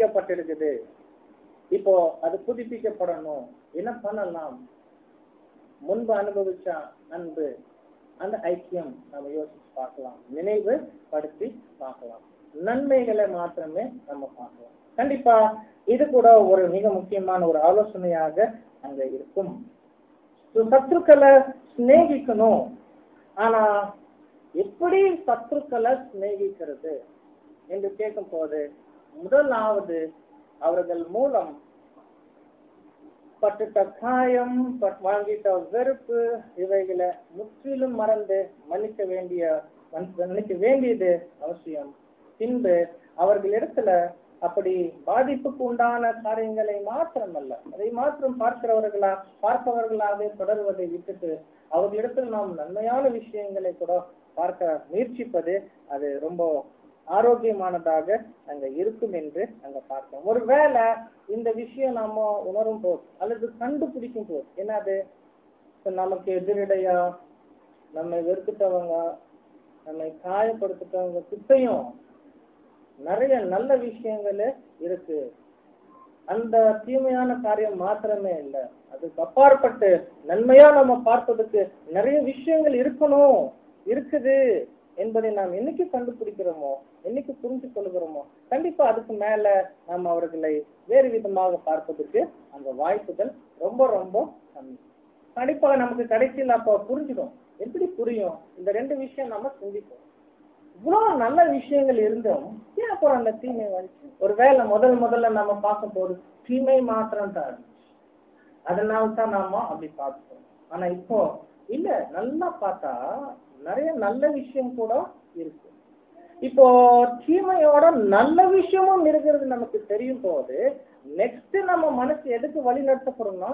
பாதிக்கப்பட்டிருக்குது, இப்போ அது புதுப்பிக்கப்படணும், என்ன பண்ணலாம்? முன்பு அனுபவிச்ச அன்பு, அந்த ஐக்கியம் நம்ம யோசிச்சு பார்க்கலாம், நினைவு படுத்தி பார்க்கலாம். நன்மைகளை மாத்திரமே நம்ம பார்க்கலாம். கண்டிப்பா இது கூட ஒரு மிக முக்கியமான ஒரு ஆலோசனையாக அங்க இருக்கும். சத்துருக்களை சிநேகிக்கணும். ஆனா எப்படி சத்துருக்களை சிநேகிக்கிறது என்று கேட்கும் போது, முதலாவது அவர்கள் மூலம் பட்டுட்ட காயம், வாங்கிட்ட வெறுப்பு, இவைகளை முற்றிலும் மறந்து மன்னிக்க வேண்டியது அவசியம். பின்பு அவர்களிடத்துல அப்படி பாதிப்புக்கு உண்டான காரியங்களை மாத்திரமல்ல, அதை மாத்திரம் பார்ப்பவர்களாக தொடர்வதை விட்டுட்டு அவர்களிடத்தில் நாம் நன்மையான விஷயங்களை கூட பார்க்க முயற்சிப்பது அது ரொம்ப ஆரோக்கியமானதாக அங்க இருக்கும் என்று அங்க பார்க்கிறோம். ஒருவேளை இந்த விஷயம் நாம உணரும் போது அல்லது கண்டுபிடிக்கும் போது என்னது, நமக்கு எதிரடையா நம்மை வெறுத்துட்டவங்க, நம்மை காயப்படுத்திட்டவங்க கிட்டையும் நிறைய நல்ல விஷயங்களே இருக்கு. அந்த தீமையான காரியம் மாத்திரமே இல்லை, அதுக்கு அப்பாற்பட்டு நன்மையா நம்ம பார்ப்பதற்கு நிறைய விஷயங்கள் இருக்குது என்பதை நாம் என்னைக்கு கண்டுபிடிக்கிறோமோ, என்னைக்கு புரிஞ்சு கொள்கிறோமோ, கண்டிப்பா அதுக்கு மேல நாம் அவர்களை வேறு விதமாக பார்ப்பதற்கு அந்த வாய்ப்புகள் ரொம்ப ரொம்ப கம்மி. கண்டிப்பா நமக்கு கடைசியில் அப்ப புரிஞ்சிடும். எப்படி புரியும்? இந்த ரெண்டு விஷயம் நம்ம சிந்திப்போம். இவ்வளவு நல்ல விஷயங்கள் இருந்தும் ஏன் அப்புறம் அந்த தீமை வந்துச்சு? ஒருவேளை முதல்ல நம்ம பார்க்கும் போது தீமை மாத்திரம் தான் இருந்துச்சு, அதனால்தான் நாம அப்படி பார்ப்போம். ஆனா இப்போ இல்ல, நல்லா பார்த்தா நிறைய நல்ல விஷயம் கூட இருக்கு. இப்போ தீமையோட நல்ல விஷயமும் இருக்கிறது நமக்கு தெரியும் போது நெக்ஸ்ட் நம்ம மனசு எதுக்கு வழி நடத்தப்படும்னா,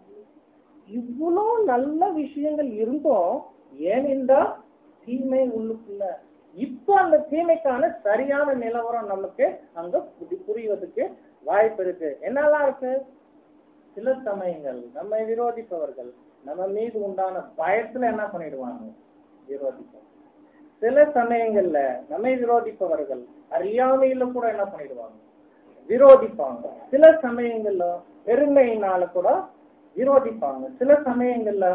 இவ்வளவு நல்ல விஷயங்கள் இருந்தும் ஏன் இந்த தீமை உள்ளுக்குள்ள, இப்போ அந்த தீமைக்கான சரியான நிலவரம் நமக்கு அங்க புரிவதற்கு வாய்ப்பு இருக்கு. என்னெல்லாம் இருக்கு? சில சமயங்கள் நம்மை விரோதிப்பவர்கள் நம்ம மீது உண்டான பயத்துல என்ன பண்ணிடுவாங்க? விரோதிப்பாங்க. சில சமயங்கள்ல நம்மை விரோதிப்பவர்கள் அறியாமையில கூட என்ன பண்ணிடுவாங்க? விரோதிப்பாங்க. சில சமயங்கள்ல பெருமையினால கூட விரோதிப்பாங்க. சில சமயங்கள்ல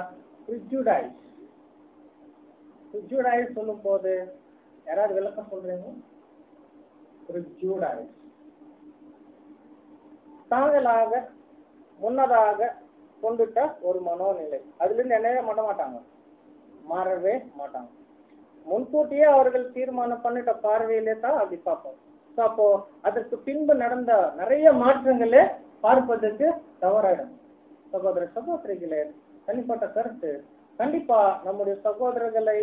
ப்ரிஜுடைஸ் சொல்லும் போது யாராவது விளக்கம் சொல்றீங்க? ப்ரிஜுடைஸ் தாங்களாக முன்னதாக கொண்டுட்ட ஒரு மனோநிலை, அதுல இருந்து என்னவே பண்ண மாட்டாங்க, மாறவே மாட்டாங்க. முன்கூட்டியே அவர்கள் தீர்மானம் பண்ணிட்ட பார்வையிலே தான் அப்படி பார்ப்போம். அப்போ அதற்கு பின்பு நடந்த நிறைய மாற்றங்களே பார்ப்பதற்கு தவறாயிடும். சகோதர சகோதரிகளே, தனிப்பட்ட கருத்து, கண்டிப்பா நம்முடைய சகோதரர்களை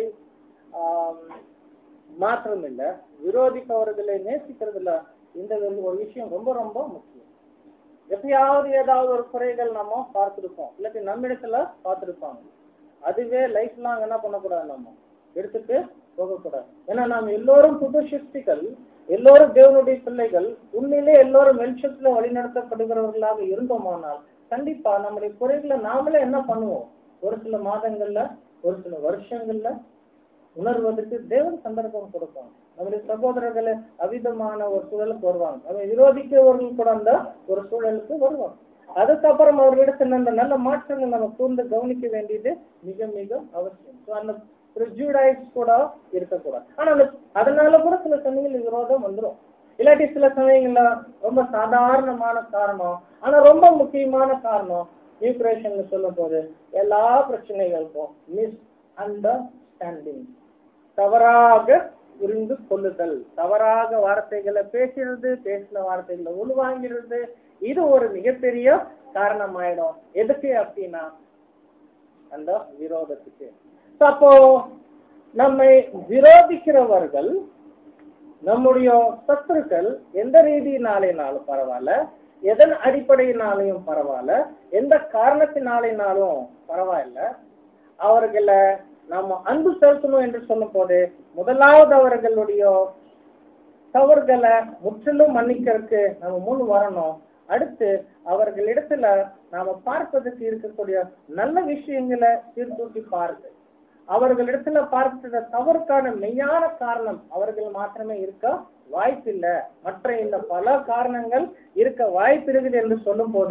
மாற்றம் இல்லை, விரோதிப்பவர்களை நேசிக்கிறதுல இந்த ஒரு விஷயம் ரொம்ப ரொம்ப முக்கியம். எப்பயாவது ஏதாவது ஒரு குறைகள் நம்ம பார்த்துருப்போம், இல்லாட்டி நம்மிடத்துல பார்த்துருப்பாங்க. அதுவே லைஃப் லாங் என்ன பண்ணக்கூடாது, நம்ம எடுத்துட்டு போகக்கூடாது. ஏன்னா நாம் எல்லோரும் புது சிருஷ்டிகள், எல்லோரும் தேவனுடைய பிள்ளைகள், உண்மையிலே எல்லோரும் வெளிச்சத்துல வழிநடத்தப்படுகிறவர்களாக இருந்தோமானால் கண்டிப்பா நம்முடைய குறைகளை நாமளே என்ன பண்ணுவோம், ஒரு சில மாதங்கள்ல ஒரு சில வருஷங்கள்ல உணர்வதற்கு தேவன் சந்தர்ப்பம் கொடுப்பாங்க. நம்முடைய சகோதரர்களை அவிதமான ஒரு சூழலுக்கு வருவாங்க, நம்ம விரோதிக்கிறவர்கள் கூட அந்த ஒரு சூழலுக்கு வருவாங்க. அதுக்கப்புறம் அவர்களிடத்தில் அந்த நல்ல மாற்றங்கள் நம்ம கூர்ந்து கவனிக்க வேண்டியது மிக மிக அவசியம். அந்த ப்ரிஜுடைஸ் கூட இருக்கக்கூடாது. ஆனா அதனால கூட சில சமயங்கள் விரோதம் வந்துடும். இல்லாட்டி சில சமயங்கள்ல ரொம்ப சாதாரணமான காரணம், ஆனா ரொம்ப முக்கியமான காரணம், நியூட்ரேஷன்ல சொல்லும் போது எல்லா பிரச்சனைகளுக்கும் மிஸ் அண்டர்ஸ்டாண்டிங், தவறாக புரிந்து கொள்ளுதல், தவறாக வார்த்தைகளை பேசின வார்த்தைகளை உள்வாங்கிறது, இது ஒரு மிகப்பெரிய காரணமாயிடும். எதுக்கு அப்படின்னா அந்த விரோதத்துக்கு. அப்போ நம்மை விரோதிக்கிறவர்கள் நம்முடைய சத்துருக்கள் எந்த ரீதியினாலேனாலும் பரவாயில்ல, எதன் அடிப்படையினாலையும் பரவாயில்ல, எந்த காரணத்தினாலேனாலும் பரவாயில்ல, அவர்களை நாம அன்பு செலுத்தணும் என்று சொல்லும் போது முதலாவது அவர்களுடைய தவறுகளை முற்றிலும் மன்னிக்கிறதுக்கு நம்ம முன் வரணும். அடுத்து அவர்களிடத்துல நாம பார்ப்பதற்கு இருக்கக்கூடிய நல்ல விஷயங்களை சீர்தூக்கி பாருங்க. அவர்களிடத்துல பார்க்கிற தவறுக்கான மெய்யான காரணம் அவர்கள் மாத்திரமே இருக்க வாய்ப்பில்லை, மற்ற இந்த பல காரணங்கள் இருக்க வாய்ப்பு இருக்குது என்று சொல்லும் போது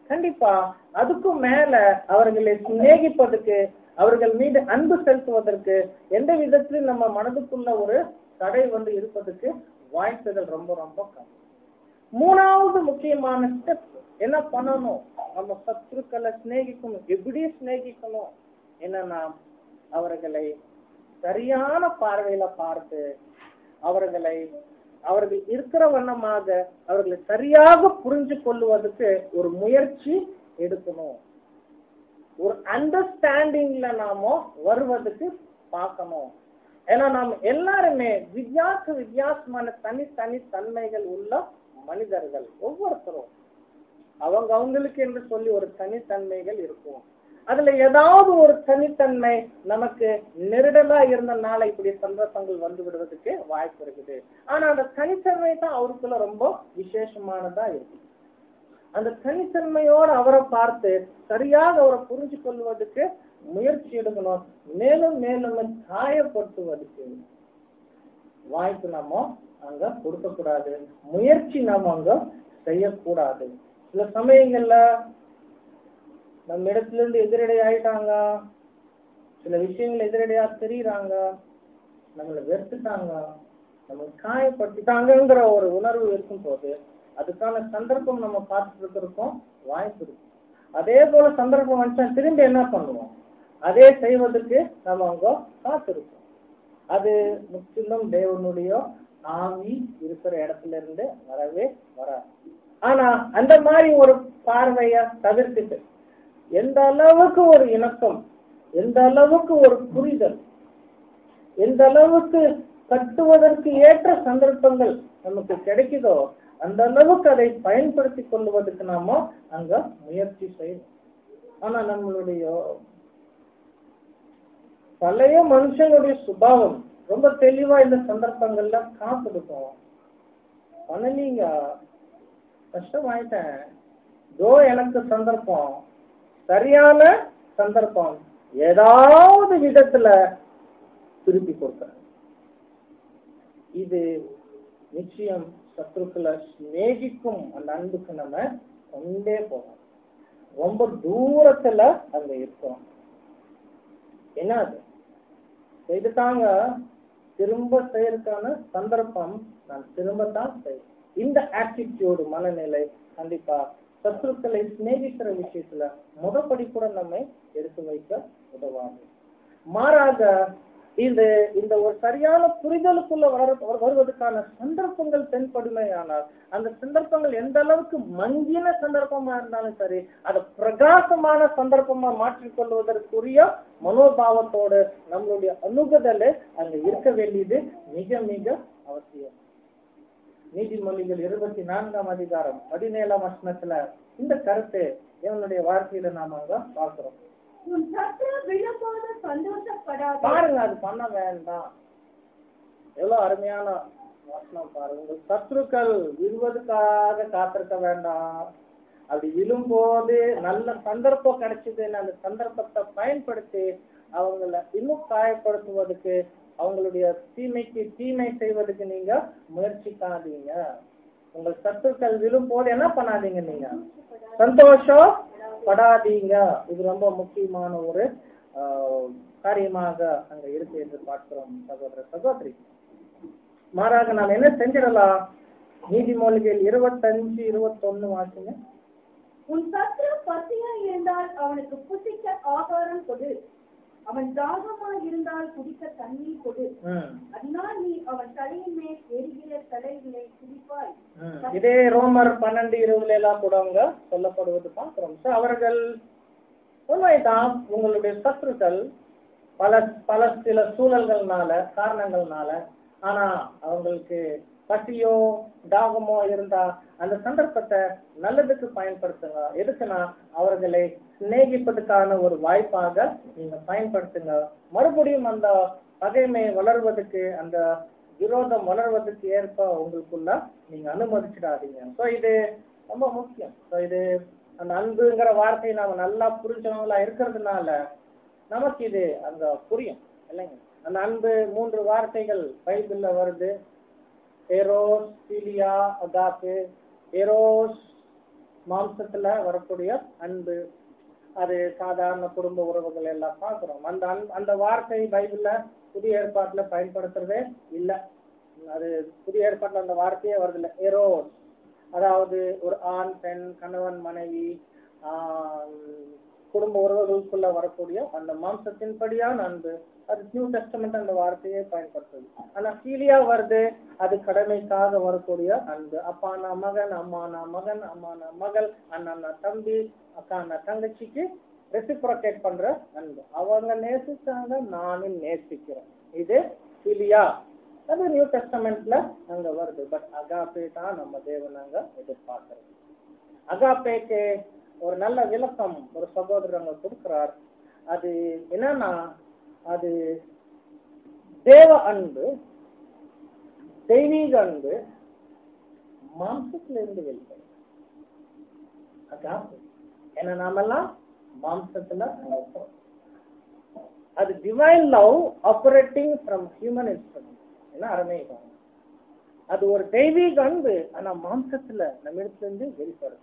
கண்டிப்பா அதுக்கும் மேல அவர்களை சிநேகிப்பதற்கு, அவர்கள் மீது அன்பு செலுத்துவதற்கு எந்த விதத்திலும் நம்ம மனதுக்குள்ள ஒரு தடை இருப்பதற்கு வாய்ப்புகள் ரொம்ப ரொம்ப கம்மி. மூணாவது முக்கியமான ஸ்டெப் என்ன பண்ணணும்? நம்ம சத்துருக்களை சிநேகிக்கணும். எப்படி சிநேகிக்கணும்? என்னன்னா, அவர்களை சரியான பார்வையில பார்த்து, அவர்கள் இருக்கிற வண்ணமாக அவர்களை சரியாக புரிஞ்சு கொள்வதற்கு ஒரு முயற்சி எடுக்கணும். ஒரு அண்டர்ஸ்டாண்டிங்ல நாம வருவதற்கு பார்க்கணும். ஏன்னா நாம் எல்லாருமே வித்தியாசமான தனி தன்மைகள் உள்ள மனிதர்கள். ஒவ்வொருத்தரும் அவங்களுக்கு என்று சொல்லி ஒரு தனித்தன்மைகள் இருக்கும். அதுல ஏதாவது ஒரு தனித்தன்மை நமக்கு நெருடலா இருந்தனால இப்படி சந்தர்ப்பங்கள் வந்து விடுவதற்கு வாய்ப்பு இருக்குது. ஆனா அந்த தனித்தன்மை தான் அவருக்குள்ள ரொம்ப விசேஷமானதா இருக்கு. அந்த தனித்தன்மையோடு அவரை பார்த்து சரியாக அவரை புரிஞ்சு கொள்வதற்கு முயற்சி எடுக்கணும். மேலும் மேலும் காயப்படுத்துவதற்கு வாய்ப்பு நம்ம அங்க கொடுக்கக்கூடாது. முயற்சி நாம அங்க செய்யக்கூடாது. சில சமயங்கள்ல நம்ம இடத்துல இருந்து எதிரடை ஆயிட்டாங்க, சில விஷயங்கள் எதிரடையா தெரியுறாங்க, நம்மளை வெறுத்துட்டாங்க, நம்ம காயப்படுத்திட்டாங்கிற ஒரு உணர்வு இருக்கும் போது அதுக்கான சந்தர்ப்பம் நம்ம பார்த்துட்டு இருக்கிறதுக்கும் வாய்ப்பு இருக்கு. அதே போல சந்தர்ப்பம் வந்துச்சா திரும்பி என்ன பண்ணுவோம்? அதே செய்வதற்கு நம்ம அங்க காத்திருக்கோம். அது முற்றிலும் தேவனுடைய ஆவி இருக்கிற இடத்துல இருந்து வரவே வராது. ஆனா அந்த மாதிரி ஒரு பார்வைய தவிர்த்துட்டு எந்த அளவுக்கு ஒரு இணக்கம், எந்த அளவுக்கு ஒரு புரிதல், எந்த அளவுக்கு கட்டுவதற்கு ஏற்ற சந்தர்ப்பங்கள் நமக்கு கிடைக்குதோ அந்த அளவுக்கு அதை பயன்படுத்தி கொள்வதற்கு நாம அங்க முயற்சி செய்யணும். ஆனா நம்மளுடைய பழைய மனுஷனுடைய சுபாவம் ரொம்ப தெளிவா இந்த சந்தர்ப்பங்கள்ல காத்திருக்கும். பண்ணலீங்க, கஷ்டமாயிட்டேன், எனக்கு சந்தர்ப்பம், சரியான சந்தர்ப்பம், ஏதாவது விதத்துல திருப்பி கொடுக்கிறேன். இது நிச்சயம் சத்துருக்களை சிநேகிக்கும் அந்த அன்புக்கு நம்ம கொண்டே போகணும். ரொம்ப தூரத்துல அங்க இருக்கோம். என்ன அது செய்துட்டாங்க, திரும்ப செய்யறதுக்கான சந்தர்ப்பம் நான் திரும்பத்தான் செய்வேன். இந்த ஆட்டிடியூடு மனநிலை கண்டிப்பா சத்துருக்களை சிநேகிக்கிற விஷயத்துல முதப்படி கூட நம்மை எடுத்து வைக்க உதவாது. மாறாக இந்த ஒரு சரியான புரிதலுக்குள்ள வருவதற்கான சந்தர்ப்பங்கள் தென்படுமையானால் அந்த சந்தர்ப்பங்கள் எந்த அளவுக்கு மங்கின சந்தர்ப்பமா இருந்தாலும் சரி, அதை பிரகாசமான சந்தர்ப்பமா மாற்றிக்கொள்வதற்குரிய மனோபாவத்தோடு நம்மளுடைய அணுகுதல் அங்க இருக்க வேண்டியது மிக மிக அவசியம். நீதிமொழிகள் 24ஆம் அதிகாரம் 17ஆம் வசனத்துல இந்த கருத்து இவனுடைய வாழ்க்கையில நாம அங்க பார்க்கிறோம். பாருங்க, அது பண்ண வேண்டாம். எவ்வளவு அருமையான வசனம் பாருங்க. உங்கள் சத்துருக்கள் விழுவதற்காக காத்திருக்க வேண்டாம். அப்படி விழும்போது நல்ல சந்தர்ப்பம் கிடைச்சதுன்னு அந்த சந்தர்ப்பத்தை பயன்படுத்தி அவங்கள இன்னும் காயப்படுத்துவதற்கு, அவங்களுடைய தீமைக்கு தீமை செய்வதற்கு நீங்க முயற்சிக்காதீங்க. உங்கள் சத்துருக்கள் விழும்போது என்ன பண்ணாதீங்க, நீங்க சந்தோஷம் படாதீங்க. இது ரொம்ப முக்கியமான ஒரு காரியமாக அங்க இருக்கு என்று பார்க்கிறோம் சகோதர சகோதரி. மாறாக நாம் என்ன செஞ்சிடலாம்? நீதிமொழிகள் 25-21 வாசிங்க. உன் சத்துரு பசியா இருந்தால் அவனுக்கு புசிக்க ஆகாரம் கொடு, அவன் தாகமாக இருந்தால் குடிக்க தண்ணீர் கொடு, அதனால் நீ அவன் தலையின் மேல் எரிகிற தலைகளை குடிப்பாய். இதே ரோமர் 12:20 எல்லாம் கூட அவங்க சொல்லப்படுவது பார்க்கிறோம். அவர்கள் உண்மைதான், உங்களுடைய சத்துருக்கள் பல சில சூழல்கள்னால காரணங்கள்னால, ஆனா அவங்களுக்கு பசியோ தாகமோ இருந்தா அந்த சந்தர்ப்பத்தை நல்லதுக்கு பயன்படுத்துங்க. எதுக்குன்னா அவர்களை சிநேகிப்பதற்கான ஒரு வாய்ப்பாக நீங்க பயன்படுத்துங்க. மறுபடியும் அந்த பகைமை வளர்வதற்கு, அந்த விரோதம் வளர்வதற்கு ஏற்ப உங்களுக்குள்ள நீங்க அனுமதிச்சிடாதீங்க. ஸோ இது ரொம்ப முக்கியம். ஸோ இது அந்த அன்புங்கிற வார்த்தையை நாம நல்லா புரிஞ்சவங்களா இருக்கிறதுனால நமக்கு இது அங்க புரியும் இல்லைங்க. அந்த அன்பு 3 வார்த்தைகள் பைபிள்ல வருது. Eros, பிலியா, Agape. எரோஸ் மாம்சத்துல வரக்கூடிய அன்பு, அது சாதாரண குடும்ப உறவுகள் எல்லாம் பார்க்கிறோம். அந்த வார்த்தை பைபிள்ல புதிய ஏற்பாட்டுல பயன்படுத்துறதே இல்லை. அது புதிய ஏற்பாட்டுல அந்த வார்த்தையே வருது இல்லை. எரோஸ், அதாவது ஒரு ஆண் பெண், கணவன் மனைவி, குடும்ப உறவுகளுக்குள்ள வரக்கூடிய அந்த மாம்சத்தின்படியான அன்பு, அது நியூ டெஸ்டமெண்ட் அந்த வார்த்தையை பயன்படுத்துது. ஆனா ஃபீலியா வருது, அது கடமைக்காக வரக்கூடிய அன்பு. அப்பானா மகன், அம்மானா மகன், அம்மானா மகள், அண்ணா தம்பி, அக்கானா தங்கச்சிக்கு ரெசிப்ரோகேட் பண்ற அன்பு. அவங்க நேசிச்சாங்க, நானும் நேசிக்கிறேன், இது ஃபீலியா. அது நியூ டெஸ்டமெண்ட்ல அங்க வருது. பட் அகாப்பே தான் நம்ம தேவனாங்க எதிர்பார்க்கிறது. அகாப்பேக்கு ஒரு நல்ல விளக்கம் ஒரு சகோதரங்க கொடுக்கிறார். அது என்னன்னா, அது தேவ அன்பு, தெய்வீக அன்பு, மாம்சத்துல இருந்து வெளிப்படும். அகாப்பே ஏன்னா நாமெல்லாம் மாம்சத்துல இருப்போம். அது divine love operating from human instrument. என்ன அருமையாக, அது ஒரு தெய்வீக அன்பு, ஆனா மாம்சத்துல நம்ம இடத்துல இருந்து வெளிப்படுது.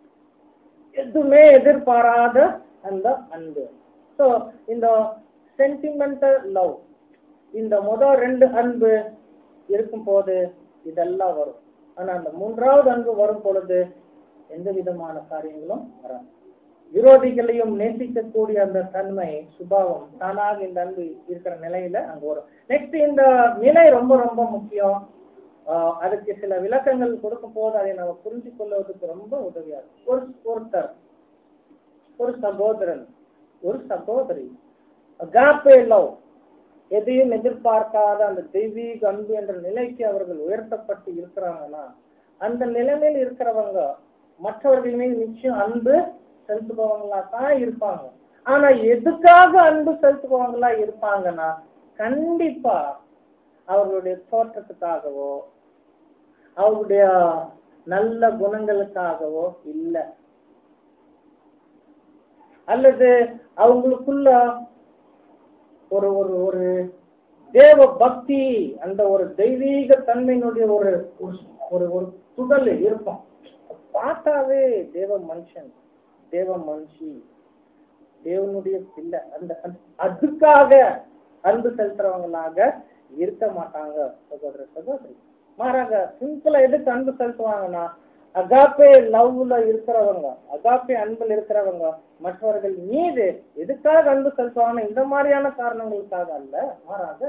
எதுவுமே எதிர்பாராத அந்த அன்பு. சோ இந்த சென்டிமெண்டல் லவ், இந்த முதல் ரெண்டு அன்பு இருக்கும் போது இதெல்லாம் வரும். ஆனா அந்த மூன்றாவது அன்பு வரும் பொழுது எந்த விதமான காரியங்களும் வராது. விரோதிகளையும் நேசிக்கக்கூடிய அந்த தன்மை, சுபாவம் தானாக இந்த அன்பு இருக்கிற நிலையில அங்க வரும். நெக்ஸ்ட், இந்த நிலை ரொம்ப ரொம்ப முக்கியம். அதுக்கு சில விளக்கங்கள் கொடுக்கும் போது அதை நம்ம புரிஞ்சு கொள்வதற்கு ரொம்ப உதவியா இருக்கும். ஒருத்தர், ஒரு சகோதரன், ஒரு சகோதரி அகாப்பே லவ், எதையும் எதிர்பார்க்காத அந்த தெய்வீக அன்பு என்ற நிலைக்கு அவர்கள் உயர்த்தப்பட்டு இருக்கிறாங்கன்னா, அந்த நிலைமையில் இருக்கிறவங்க மற்றவர்களுமே நிச்சயம் அன்பு செலுத்துபவங்களா தான் இருப்பாங்க. ஆனா எதுக்காக அன்பு செலுத்துபவங்களா இருப்பாங்கன்னா, கண்டிப்பா அவர்களுடைய தோற்றத்துக்காகவோ அவருடைய நல்ல குணங்களுக்காகவோ இல்ல, அல்லது அவங்களுக்குள்ள ஒரு ஒரு ஒரு தேவ பக்தி, அந்த ஒரு தெய்வீக தன்மையினுடைய ஒரு ஒரு ஒரு துகள் இருக்கும். பார்த்தாவே தேவ மனுஷன், தேவ மனுஷி, தேவனுடைய பிள்ளை, அந்த அதுக்காக அன்பு செலுத்துறவங்களாக இருக்க மாட்டாங்க சகோதர சகோதரி. மாறாக சிம்பிளா எதுக்கு அன்பு செலுத்துவாங்கன்னா, அகாப்பே லவ்ல இருக்கிறவங்க, அகாப்பே அன்புல இருக்கிறவங்க மற்றவர்கள் மீது எதுக்காக அன்பு செலுத்துவாங்க, இந்த மாதிரியான காரணங்களுக்காக அல்ல. மாறாக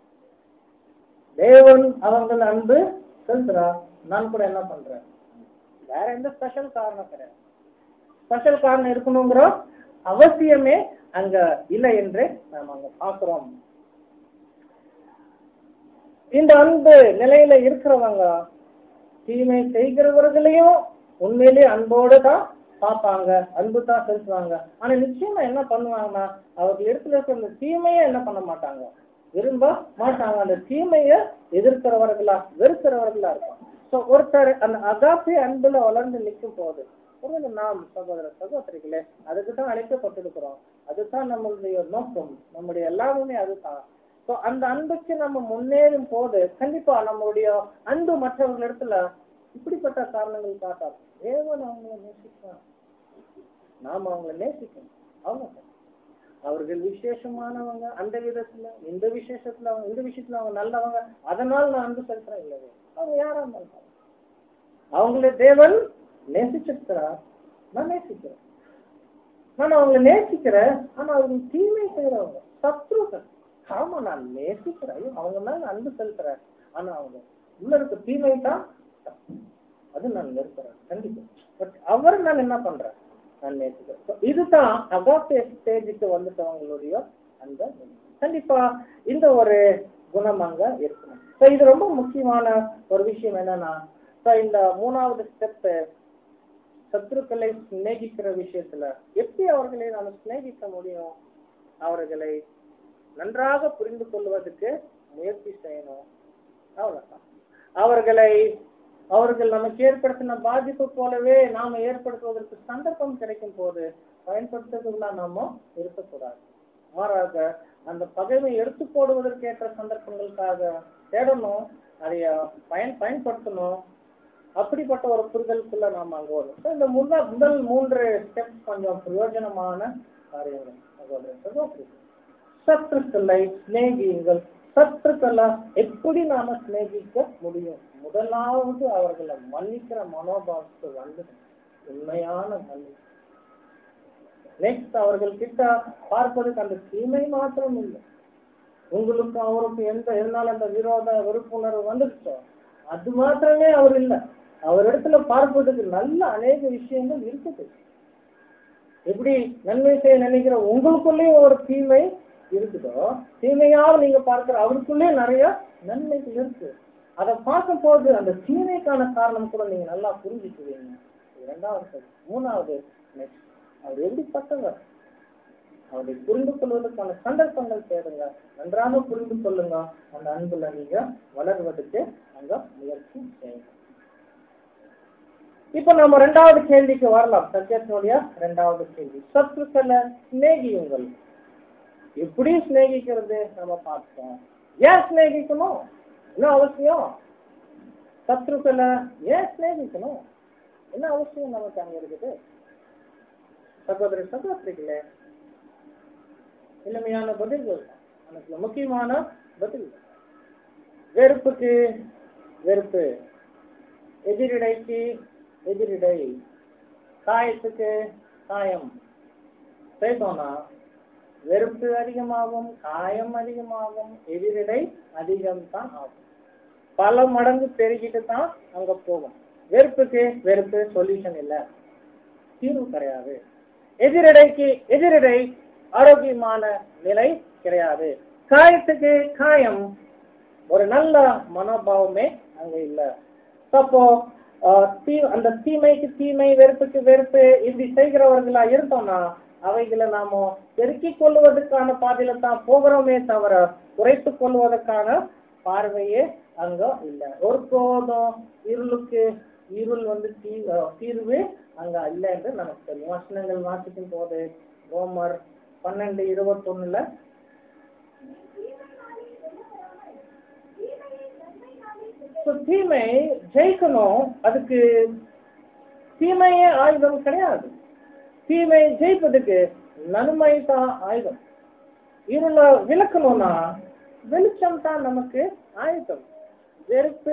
தேவன் அவங்கள் அன்பு செலுத்துறா, நான் கூட என்ன பண்றேன், வேற எந்த ஸ்பெஷல் காரணம் கிடையாது. ஸ்பெஷல் காரணம் இருக்கணுங்கிற அவசியமே அங்க இல்லை என்று நாம் அங்க பார்க்கிறோம். இந்த அன்பு நிலையில இருக்கிறவங்க தீமை செய்கிறவர்களையும் உண்மையிலேயே அன்போடு தான் பார்ப்பாங்க, அன்பு தான் செலுத்துவாங்க. ஆனா நிச்சயமா என்ன பண்ணுவாங்கன்னா, அவர்கள் இடத்துல இருக்கிற அந்த தீமையை என்ன பண்ண மாட்டாங்க, விரும்ப மாட்டாங்க. அந்த தீமையை எதிர்க்கிறவர்களா வெறுக்கிறவர்களா இருப்பாங்க. சோ ஒருத்தர் அந்த அகாப்பே அன்புல வளர்ந்து நிற்கும் போது, நாம் சகோதர சகோதரிகளே அதுக்கு தான் அழைக்கப்பட்டிருக்கிறோம். அதுதான் நம்மளுடைய நோக்கம், நம்முடைய எல்லாருமே அதுதான். சோ அந்த அன்புக்கு நம்ம முன்னேறும் போது கண்டிப்பா நம்மளுடைய அன்பு மற்றவர்கள் இடத்துல இப்படிப்பட்ட காரணங்கள் காட்டாது. தேவன் அவங்களை நேசிக்கிறான், நாம அவங்களை நேசிக்கணும். அவங்க அவர்கள் விசேஷமானவங்க, அந்த விதத்துல இந்த விசேஷத்துல அவங்க, இந்த விஷயத்துல அவங்க நல்லவங்க, அதனால நான் அன்பு செலுத்துறேன் இல்லவே. அவங்க யாரா இருந்தாலும் அவங்களே தேவன் நேசிச்சிருக்கிறார், நான் நேசிக்கிறேன். நான் அவங்களை நேசிக்கிறேன். ஆனா அவங்க தீமை செய்யறவங்க, சத்ருகள். ஆமா, நான் நேசிக்கிறேன், அவங்க மேல அன்பு செலுத்துறேன். ஆனா அவங்க உள்ள இருக்க தீமை தான், அது நான் நிறுத்துறேன் கண்டிப்பா. பட் அவர் நான் என்ன பண்றேன், நான் நேசிக்கிறேன். இதுதான் அகாப்பே ஸ்டேஜுக்கு வந்துட்டவங்களுடைய அந்த கண்டிப்பா இந்த ஒரு குணம் அங்க இருக்கணும். இது ரொம்ப முக்கியமான ஒரு விஷயம். என்னன்னா, இந்த மூணாவது ஸ்டெப், சத்துருக்களை சிநேகிக்கிற விஷயத்துல எப்படி அவர்களை நாம் சிநேகிக்க முடியும், அவர்களை நன்றாக புரிந்து கொள்வதற்கு முயற்சி செய்யணும். அவ்வளவுதான். அவர்கள் நமக்கு ஏற்படுத்தின பாதிப்பு போலவே நாம ஏற்படுத்துவதற்கு சந்தர்ப்பம் கிடைக்கும் போது பயன்படுத்துறதுலாம் நாம இருக்கக்கூடாது. மாறாக அந்த பகைமை எடுத்து போடுவதற்கு ஏற்ற சந்தர்ப்பங்களுக்காக தேடணும், அதை பயன்படுத்தணும். அப்படிப்பட்ட ஒரு புரிதலுக்குள்ள நாம அங்க வரும். So, இந்த முதல் 3 ஸ்டெப்ஸ் கொஞ்சம் பிரயோஜனமான காரியங்கள். சத்துருக்களை சிநேகியுங்கள். சத்துருக்களை எப்படி நாம சிநேகிக்க முடியும்? முதலாவது அவர்களை மன்னிக்கிற மனோபாவத்துக்கு வந்து உண்மையான மன்னிப்பு. நெக்ஸ்ட் அவர்கள் கிட்ட பார்ப்பதுக்கு அந்த தீமை மாத்திரம் இல்லை, உங்களுக்கு அவருக்கு எதனால அந்த விரோத வெறுப்புணர்வு வந்துருச்சோ அது மாத்திரமே அவர் இல்லை, அவர் இடத்துல பார்ப்பதுக்கு நல்ல அநேக விஷயங்கள் இருக்குது. எப்படி நன்மை செய்ய நினைக்கிற உங்களுக்குள்ளேயும் ஒரு தீமை இருக்குதோ, தீமையாக நீங்க பார்க்கிற அவருக்குள்ளே நிறைய நன்மைகள் இருக்கு. அதை பார்க்கும் போது அந்த தீமைக்கான காரணம் கூட நீங்க நல்லா புரிஞ்சுக்குவீங்க. இரண்டாவது. மூணாவது, நெக்ஸ்ட் அவர் எப்படிப்பட்டவர், அவரை புரிந்து கொள்வதற்கான சந்தர்ப்பங்கள் தேடுங்க, நன்றாக புரிந்து கொள்ளுங்க. அந்த அன்புல நீங்க வளர்வதற்கு அங்க முயற்சி செய்யுங்க. இப்ப நம்ம 2வது கேள்விக்கு வரலாம். சத்தியத்தினுடைய 2வது கேள்வி, சத்துருக்களை சிநேகியுங்கள். எப்படி சிநேகிக்கிறது நம்ம பார்த்தோம். ஏன் சிநேகிக்கணும், என்ன அவசியம்? சத்துருக்களை ஏன் சிநேகிக்கணும், என்ன அவசியம் நமக்கு அங்க இருக்குது? சகோதர சகோதரிகளே, எளிமையான பதில்கள், எனக்கு முக்கியமான பதில். வெறுப்புக்கு வெறுப்பு, எதிரிடைக்கு எதிரிடை, காயத்துக்கு காயம் செய்தோம்னா வெறுப்பு அதிகமாகும், காயம் அதிகமாகும், எதிரிடை அதிகம் தான் ஆகும். பல மடங்கு பெருகிட்டு தான் அங்க போகும். வெறுப்புக்கு வெறுப்பு சொல்யூஷன் இல்லை, தீர்வு கிடையாது. எதிரிடைக்கு எதிரிடை ஆரோக்கியமான நிலை கிடையாது. காயத்துக்கு காயம் ஒரு நல்ல மனோபாவமே அங்க இல்ல. அப்போ அந்த தீமைக்கு தீமை, வெறுப்புக்கு வெறுப்பு இப்படி செய்கிறவர்களா இருந்தோம்னா அவைகளை நாம பெருக்கிக் கொள்வதற்கான பாதையில தான் போகிறோமே தவிர குறைத்துக் கொள்வதற்கான பார்வையே அங்க இல்லை. ஒருபோதும் இருளுக்கு இருள் தீர்வு அங்க இல்லை என்று நமக்கு தெரியும். வசனங்கள் வாசிக்கும் போது ரோமர் 12:21 தீமை ஜெயிக்கணும், அதுக்கு தீமையே ஆயுதம் கிடையாது. தீமை ஜெயிப்பதுக்கு நன்மை தான் ஆயுதம். இருள விளக்கணும்னா வெளிச்சம் தான் நமக்கு ஆயுதம். வெறுப்பு,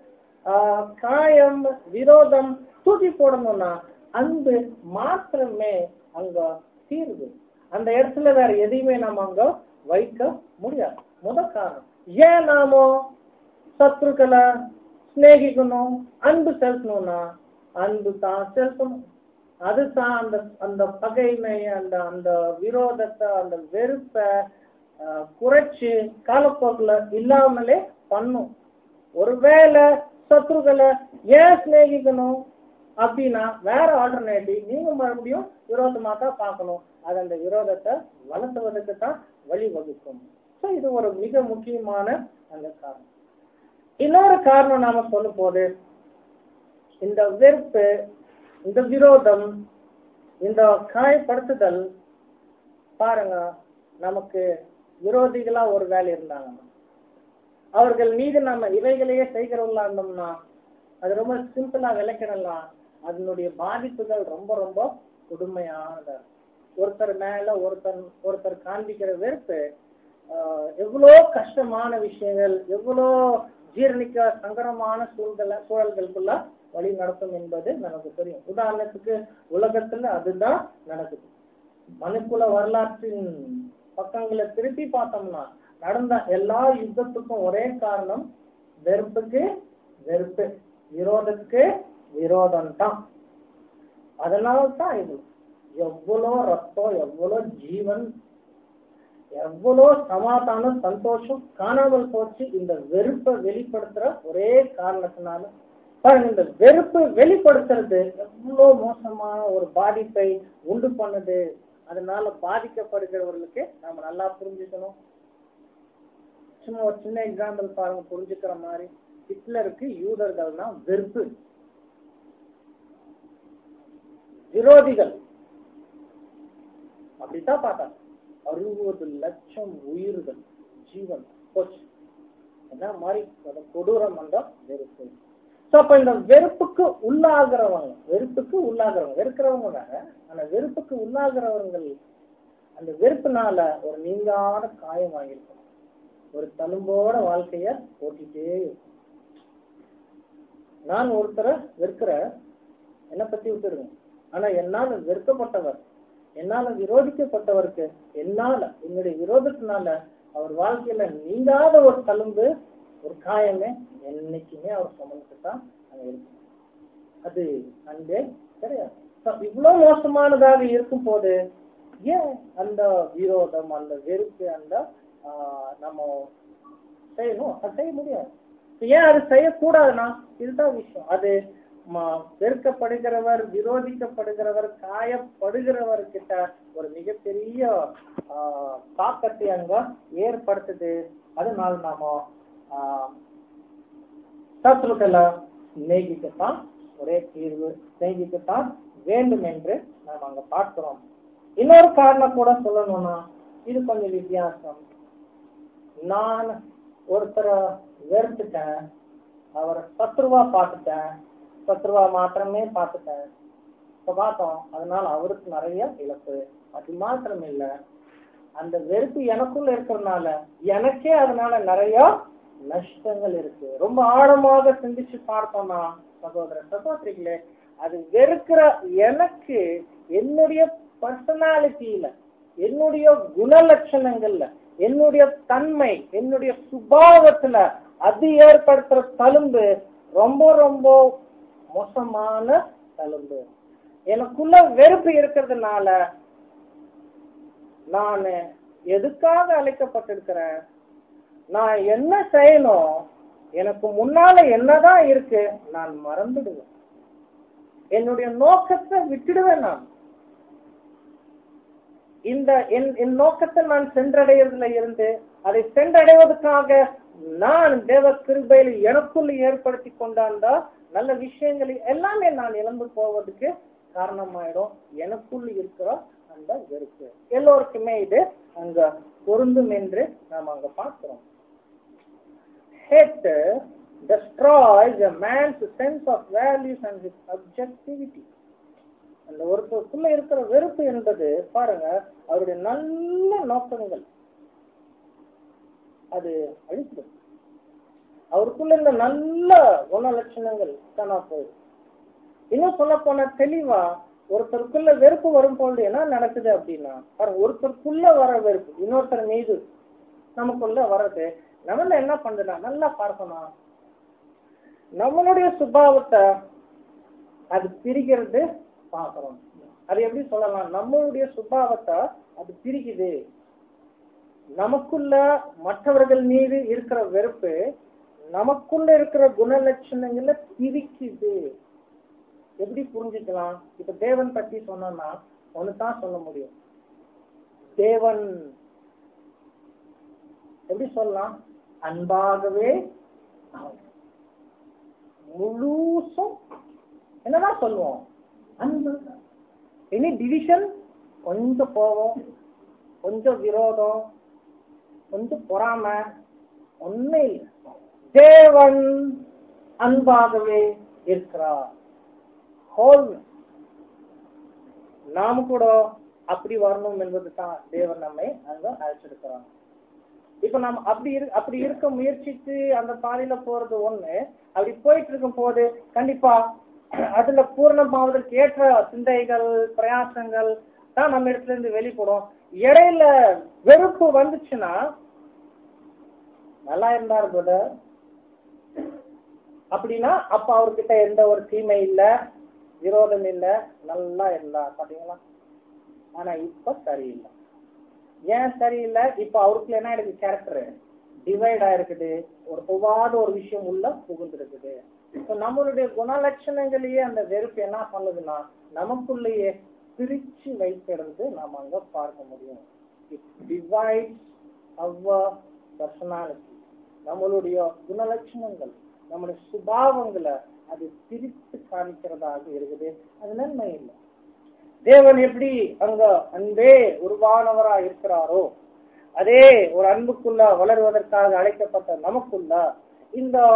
காயம், விரோதம் தூக்கி போடணும்னா அன்பு மாத்திரமே அங்க தீர்வு. அந்த இடத்துல வேற எதையுமே நம்ம அங்க வைக்க முடியாது. முதல் காரணம் ஏன் நாம சத்துருக்களை சிநேகிக்கணும், அன்பு செலுத்தணும்னா அன்பு தான் செலுத்தணும். அதுதான் அந்த பகைமை, அந்த விரோதத்தை, அந்த வெறுப்பை குறைச்சு காலப்போக்குல இல்லாமலே பண்ணும். ஒருவேளை சத்துருக்களை ஏன் சிநேகிக்கணும் அப்படின்னா வேற ஆல்டர்னேட்டிவ் நீங்க மறுபடியும் விரோதமா தான் பார்க்கணும். அது அந்த விரோதத்தை வளர்த்துவதற்கு தான் வழிவகுக்கும். ஸோ இது ஒரு மிக முக்கியமான அந்த காரணம். இன்னொரு காரணம் நாம சொல்லும் போது இந்த வெறுப்பு, இந்த விரோதம், இந்த காயப்படுத்துதல் பாருங்க, நமக்கு விரோதிகளா ஒரு வேலை இருந்தாங்கன்னா அவர்கள் மீது நம்ம இவைகளையே செய்கிறவங்களா இருந்தோம்னா அது ரொம்ப சிம்பிளா விளக்கிடலாம். அதனுடைய பாதிப்புகள் ரொம்ப ரொம்ப கொடுமையானது. ஒருத்தர் மேல ஒருத்தர் காண்பிக்கிற வெறுப்பு எவ்வளோ கஷ்டமான விஷயங்கள், எவ்வளோ ஜீரணிக்க சங்கரமான சூழல்களுக்குள்ள வழி நடத்தும் என்பது நமக்கு தெரியும். உதாரணத்துக்கு உலகத்துல அதுதான் நடக்குது. மனுக்குல வரலாற்றின் பக்கங்களை திருப்பி பார்த்தோம்னா நடந்த எல்லா யுத்தத்துக்கும் ஒரே காரணம் வெறுப்புக்கு வெறுப்பு, விரோதத்துக்கு விரோதம் தான். அதனால்தான் இது எவ்வளோ ரத்தம், எவ்வளோ ஜீவன், எவ்வளோ சமாதானம், சந்தோஷம் காணாமல் போச்சு இந்த வெறுப்பை வெளிப்படுத்துற ஒரே காரணத்தினால. பாருங்க, இந்த வெறுப்பு வெளிப்படுத்துறது எவ்வளோ மோசமான ஒரு பாதிப்பை உண்டு பண்ணுது. அதனால பாதிக்கப்படுகிறவர்களுக்கு நம்ம நல்லா புரிஞ்சுக்கணும். சும்மா ஒரு சின்ன எக்ஸாம்பிள் பாருங்க, புரிஞ்சுக்கிற மாதிரி. ஹிட்லருக்கு யூதர்கள்னா வெறுப்பு, விரோதிகள் அப்படித்தான் பார்த்தாங்க. 60 லட்சம் உயிர்கள், ஜீவன் போச்சு. என்ன மாதிரி கொடூரம் அந்த வெறுப்பு. அப்ப இந்த வெறுப்புக்கு உள்ளாகிறவங்க வெறுக்கிறவங்க தாங்க. ஆனா வெறுப்புக்கு உள்ளாகிறவர்கள் அந்த வெறுப்புனால ஒரு நீங்காத காயம் வாங்கியிருக்கும். ஒரு தழும்போட வாழ்க்கைய ஓட்டிட்டே இருக்கும். நான் ஒருத்தரை வெறுக்கிற என்னை பத்தி விட்டுருங்க. ஆனா என்னால் வெறுக்கப்பட்டவர், என்னால விரோதிக்கப்பட்டவருக்கு என்னுடைய விரோதத்தினால அவர் வாழ்க்கையில நீங்காத ஒரு தழும்பு, ஒரு காயமே என்னைக்குமே அவர் சுமந்துட்டு தான் அங்க இருக்கும். அது அன்பே கிடையாது. இவ்வளவு மோசமானதாக இருக்கும் போது ஏன் அந்த விரோதம், அந்த வெறுப்பு, அந்த நம்ம செய்யணும்? அது செய்ய முடியாது. ஏன் அது செய்யக்கூடாதுன்னா இதுதான் விஷயம். அது வெறுக்கப்படுகிறவர், விரோதிக்கப்படுகிறவர், காயப்படுகிறவர் கிட்ட ஒரு மிகப்பெரிய தாக்கத்தை அங்க ஏற்படுத்துது. அதனால நாம சத்துருக்களை சிநேகிக்கத்தான் ஒரே தீர்வு, சிநேகிக்கத்தான் வேண்டும் என்று நாம் அங்க பார்க்கிறோம். இன்னொரு காரணம் கூட சொல்லணும்னா இது கொஞ்சம் வித்தியாசம். நான் ஒருத்தரை வெறுத்துட்டேன், அவரை சத்ருவா பார்த்துட்டேன், சத்ருவா மாத்திரமே பார்த்துட்டேன், இப்ப பார்த்தோம். அதனால அவருக்கு நிறைய இழப்பு. அது மாத்திரம் இல்ல, அந்த வெறுப்பு எனக்குள்ள இருக்கிறதுனால எனக்கே அதனால நிறைய நஷ்டங்கள் இருக்கு. ரொம்ப ஆழமாக சிந்திச்சு பார்த்தோம்னா சகோதர சகோதரிகளே, அது வெறுக்கிற எனக்கு என்னுடைய பர்சனாலிட்டியில, என்னுடைய குணலட்சணங்கள்ல, என்னுடைய தன்மை, என்னுடைய சுபாவத்துல அது ஏற்படுத்துற தழும்பு ரொம்ப ரொம்ப மோசமான தழும்பு. எனக்குள்ள வெறுப்பு இருக்கிறதுனால நான் எதுக்காக அழைக்கப்பட்டிருக்கிறேன், நான் என்ன செய்யணும், எனக்கு முன்னால என்னதான் இருக்கு, நான் மறந்துடுவேன். என்னுடைய நோக்கத்தை விட்டுடுவேன். நான் என் நோக்கத்தை நான் சென்றடைவதில் இருந்து அதை சென்றடைவதற்காக நான் தேவ கிருபையில் எனக்குள்ள ஏற்படுத்தி கொண்டாண்டா நல்ல விஷயங்களை எல்லாமே நான் இழந்து போவதற்கு காரணமாயிடும். எனக்குள்ள இருக்கிற அந்த வெறுப்பு எல்லோருக்குமே இது அங்க பொருந்தும் என்று நாம் அங்க பார்க்கிறோம். Hate destroys a man's sense of values and his objectivity. அந்த ஒருத்தருக்குள்ள இருக்கிற வெறுப்பு என்பது பாருங்க, அவருடைய நல்ல நோக்கங்கள் அது அழிக்கிறது. அவருக்குள்ள இந்த நல்ல குணலட்சணங்கள் தானா போகுது. இன்னும் சொல்ல போன தெளிவா ஒருத்தருக்குள்ள வெறுப்பு வரும்பொழுது என்ன நடக்குது அப்படின்னா, ஒருத்தருக்குள்ள வர வெறுப்பு இன்னொருத்தர் மீது நமக்குள்ள வர்றது நம்மள என்ன பண்றா நல்லா பார்க்கணும். நம்மளுடைய சுபாவத்தை அது பிரிக்கிறது பார்க்கிறோம். அது எப்படி சொல்லலாம், நம்மளுடைய சுபாவத்தை அது பிரிக்குது. நமக்குள்ள மற்றவர்கள் மீது இருக்கிற வெறுப்பு நமக்குள்ள இருக்கிற குணலட்சணங்களை பிரிக்குது. எப்படி புரிஞ்சுக்கலாம்? இப்ப தேவன் பத்தி சொன்னா ஒண்ணுதான் சொல்ல முடியும். தேவன் எப்படி சொல்லலாம், அன்பாகவே முழுசும் என்னதான் சொல்லுவோம், அன்பு. இனி டிவிஷன் கொஞ்சம் போவோம், கொஞ்சம் விரோதம், கொஞ்சம் பொறாமை, ஒண்ணே இல்லை. தேவன் அன்பாகவே இருக்கிறார். நாம கூட அப்படி வரணும் என்பதுதான் தேவன் நம்மை அங்க அழைச்சிருக்கிறார். இப்ப நம்ம அப்படி இருக்க முயற்சித்து அந்த பாதையில போறது ஒண்ணு. அப்படி போயிட்டு இருக்கும் போது கண்டிப்பா அதுல பூரணமாவதற்கு ஏற்ற சிந்தைகள், பிரயாசங்கள் தான் நம்ம இடத்துல இருந்து வெளிப்படும். இடையில வெறுப்பு வந்துச்சுன்னா, நல்லா இருந்தார் பிரதர் அப்படின்னா அப்ப அவர்கிட்ட எந்த ஒரு தீமை இல்ல, விரோதம் இல்ல, நல்லா இருந்தா பாத்தீங்களா. ஆனா இப்ப சரியில்லை. ஏன் சரியில்லை? இப்ப அவருக்குள்ள என்ன இருக்கு, கேரக்டர் டிவைட் ஆயிருக்குது. ஒரு பொதுவாத ஒரு விஷயம் உள்ள புகுந்திருக்குது. நம்மளுடைய குணலட்சணங்களையே அந்த வெறுப்பு என்ன பண்ணுதுன்னா நமக்குள்ளேயே பிரிச்சு வைக்கிறது நாம அங்க பார்க்க முடியும். It divides our personality. நம்மளுடைய குணலட்சணங்கள், நம்முடைய சுபாவங்களை அது பிரித்து காமிக்கிறதாக இருக்குது. அது நன்மை இல்லை. தேவன் எப்படி அங்க அன்பே உருவானவரா இருக்கிறாரோ, அதே ஒரு அன்புக்குள்ள வளருவதற்காக அழைக்கப்பட்ட நமக்குள்ள இந்த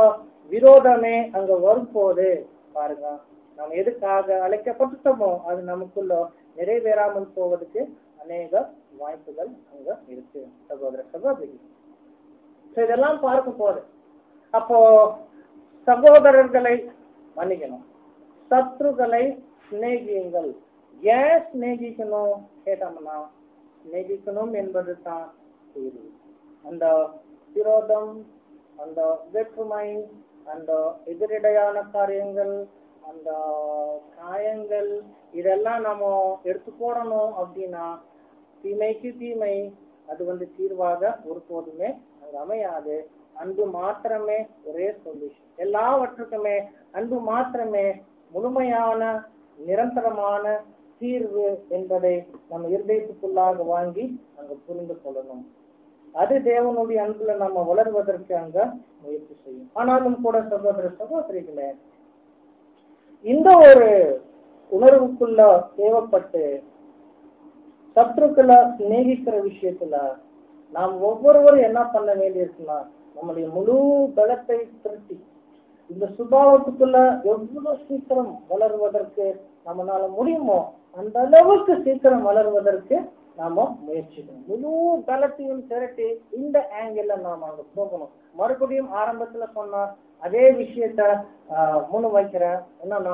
விரோதமே அங்க வரும்போது பாருங்க, நாம் எதுக்காக அழைக்கப்பட்டுட்டோமோ அது நமக்குள்ள நிறைவேறாமல் போவதற்கு அநேக வாய்ப்புகள் அங்க இருக்கு சகோதர சகோதரி. இதெல்லாம் பார்க்கும் போது அப்போ சகோதரர்களை மன்னிக்கணும், சத்ருக்களை சிநேகியுங்கள். ஏன் சிநேகிக்கணும் கேட்டோம்னா, சிநேகிக்கணும் என்பது தான் தீர்வு. அந்த விரோதம், அந்த வேற்றுமை, அந்த எதிரடையான காரியங்கள், அந்த காயங்கள், இதெல்லாம் நம்ம எடுத்து போடணும் அப்படின்னா தீமைக்கு தீமை அது தீர்வாக ஒருபோதுமே அங்க அமையாது. அன்பு மாத்திரமே ஒரே சொல்யூஷன். எல்லாவற்றுக்குமே அன்பு மாத்திரமே முழுமையான நிரந்தரமான தீர்வு என்பதை நம்ம இருதயத்துக்குள்ளாக வாங்கி அங்க புரிந்து கொள்ளணும். அது தேவனுடைய அன்புல நம்ம வளர்வதற்கு அங்க முயற்சி செய்யும். ஆனாலும் கூட சகோதர சகோதரிகளே, இந்த ஒரு உணர்வுக்குள்ள தேவைப்பட்டு சத்ருக்களை சிநேகிக்கிற விஷயத்துல நாம் ஒவ்வொருவரும் என்ன பண்ண வேண்டியிருக்குன்னா, நம்முடைய முழு பலத்தை திருட்டி இந்த சுபாவத்துக்குள்ள எவ்வளவு சீக்கிரம் வளருவதற்கு நம்மளால முடியுமோ அந்த அளவுக்கு சீக்கிரம் வளருவதற்கு நாம முயற்சிக்கணும். முழு பலத்தையும் திரட்டி இந்த ஆங்கிள் நாம அங்க போகணும். மறுபடியும் ஆரம்பத்துல சொன்னா அதே விஷயத்த முன் வைக்கிறேன். என்னன்னா,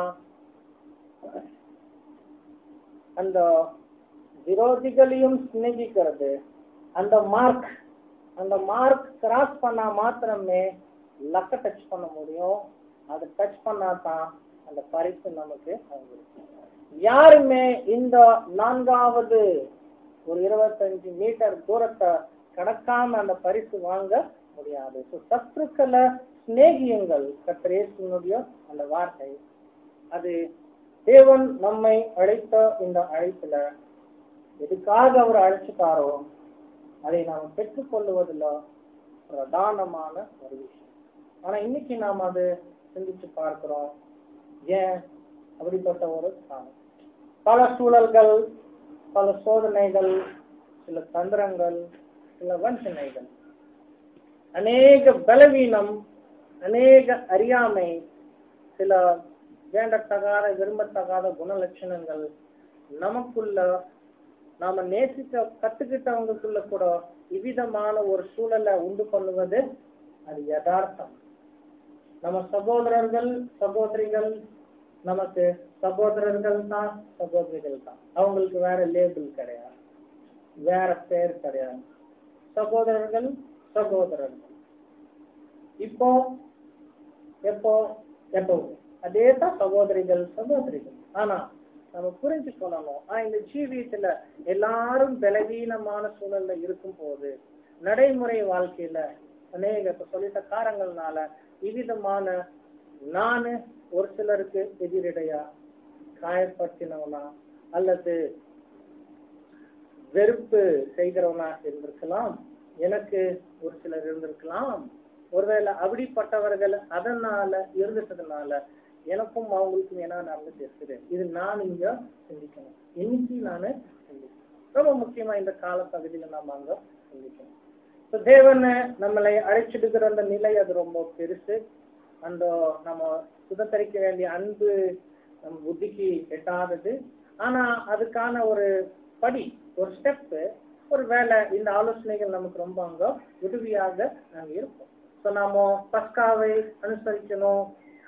அந்த விரோதிகளையும் சிநேகிக்கிறது, அந்த மார்க் கிராஸ் பண்ணா மாத்திரமே லக்க டச் பண்ண முடியும். அது டச் பண்ணாதான் அந்த பரிசு நமக்கு யாருமே இந்த 4வது ஒரு 25 மீட்டர் தூரத்தை கடக்காம அந்த பரிசு வாங்க முடியாது. சத்துருக்களை சிநேகியுங்கள், கர்த்தர் இயேசுவினுடைய அந்த வார்த்தை. அது தேவன் நம்மை அழைத்த இந்த அழைப்புல எதுக்காக அவர் அழைச்சிட்டாரோ அதை நாம் பெற்றுக்கொள்வதில் பிரதானமான ஒரு விஷயம். ஆனா இன்னைக்கு நாம் அது சிந்திச்சு பார்க்கிறோம். ஏன் அப்படிப்பட்ட ஒரு காலம்? பல சூழல்கள், பல சோதனைகள், சில தந்திரங்கள், சில வஞ்சனைகள், அநேக பலவீனம், அநேக அறியாமை, சில வேண்டத்தகாத விரும்பத்தகாத குணலட்சணங்கள் நமக்குள்ள நாம நேசிக்க கத்துக்கிட்டவங்களுக்குள்ள கூட இவ்விதமான ஒரு சூழலை உண்டு பண்ணுவது அது யதார்த்தம். நம்ம சகோதரர்கள் சகோதரிகள் நமக்கு சகோதரர்கள் தான், சகோதரிகள் தான். அவங்களுக்கு வேற லேபிள் கிடையாது, வேற பேர் கிடையாது. சகோதரர்கள் சகோதரர்கள் இப்போ எப்போ அதே தான் சகோதரிகள் சகோதரிகள். ஆனா நம்ம புரிஞ்சு கொள்ளணும், இந்த ஜீவியத்துல எல்லாரும் பலவீனமான சூழல்ல இருக்கும் போது நடைமுறை வாழ்க்கையில அநேக சொல்லிட்ட காரங்கள்னால இவ்விதமான நானு ஒரு சிலருக்கு எதிரடையா காயப்படுத்தினவனா அல்லது வெறுப்பு செய்கிறவனா இருந்திருக்கலாம், எனக்கு ஒரு சிலர் இருந்திருக்கலாம். ஒருவேளை அப்படிப்பட்டவர்கள் அதனால இருந்துட்டதுனால எனக்கும் அவங்களுக்கும் என்ன நடந்து இருக்குது, இது நான் இங்க சிந்திக்கணும். இன்னைக்கு நானு சிந்திக்கணும். ரொம்ப முக்கியமா இந்த கால பகுதியில நாம அங்க சிந்திக்கணும். தேவனை நம்மளை அழைச்சிடுகிற அந்த நிலை அது ரொம்ப பெருசு. அந்த நம்ம சுதந்திரிக்க வேண்டிய அன்பு நம்ம புத்திக்கு எட்டாதது. ஆனா அதுக்கான ஒரு படி, ஒரு ஸ்டெப், ஒரு வேலை இந்த ஆலோசனைகள் நமக்கு ரொம்ப அங்க உதவியாக நாங்க இருப்போம். நாம பஸ்காவை அனுசரிக்கணும்,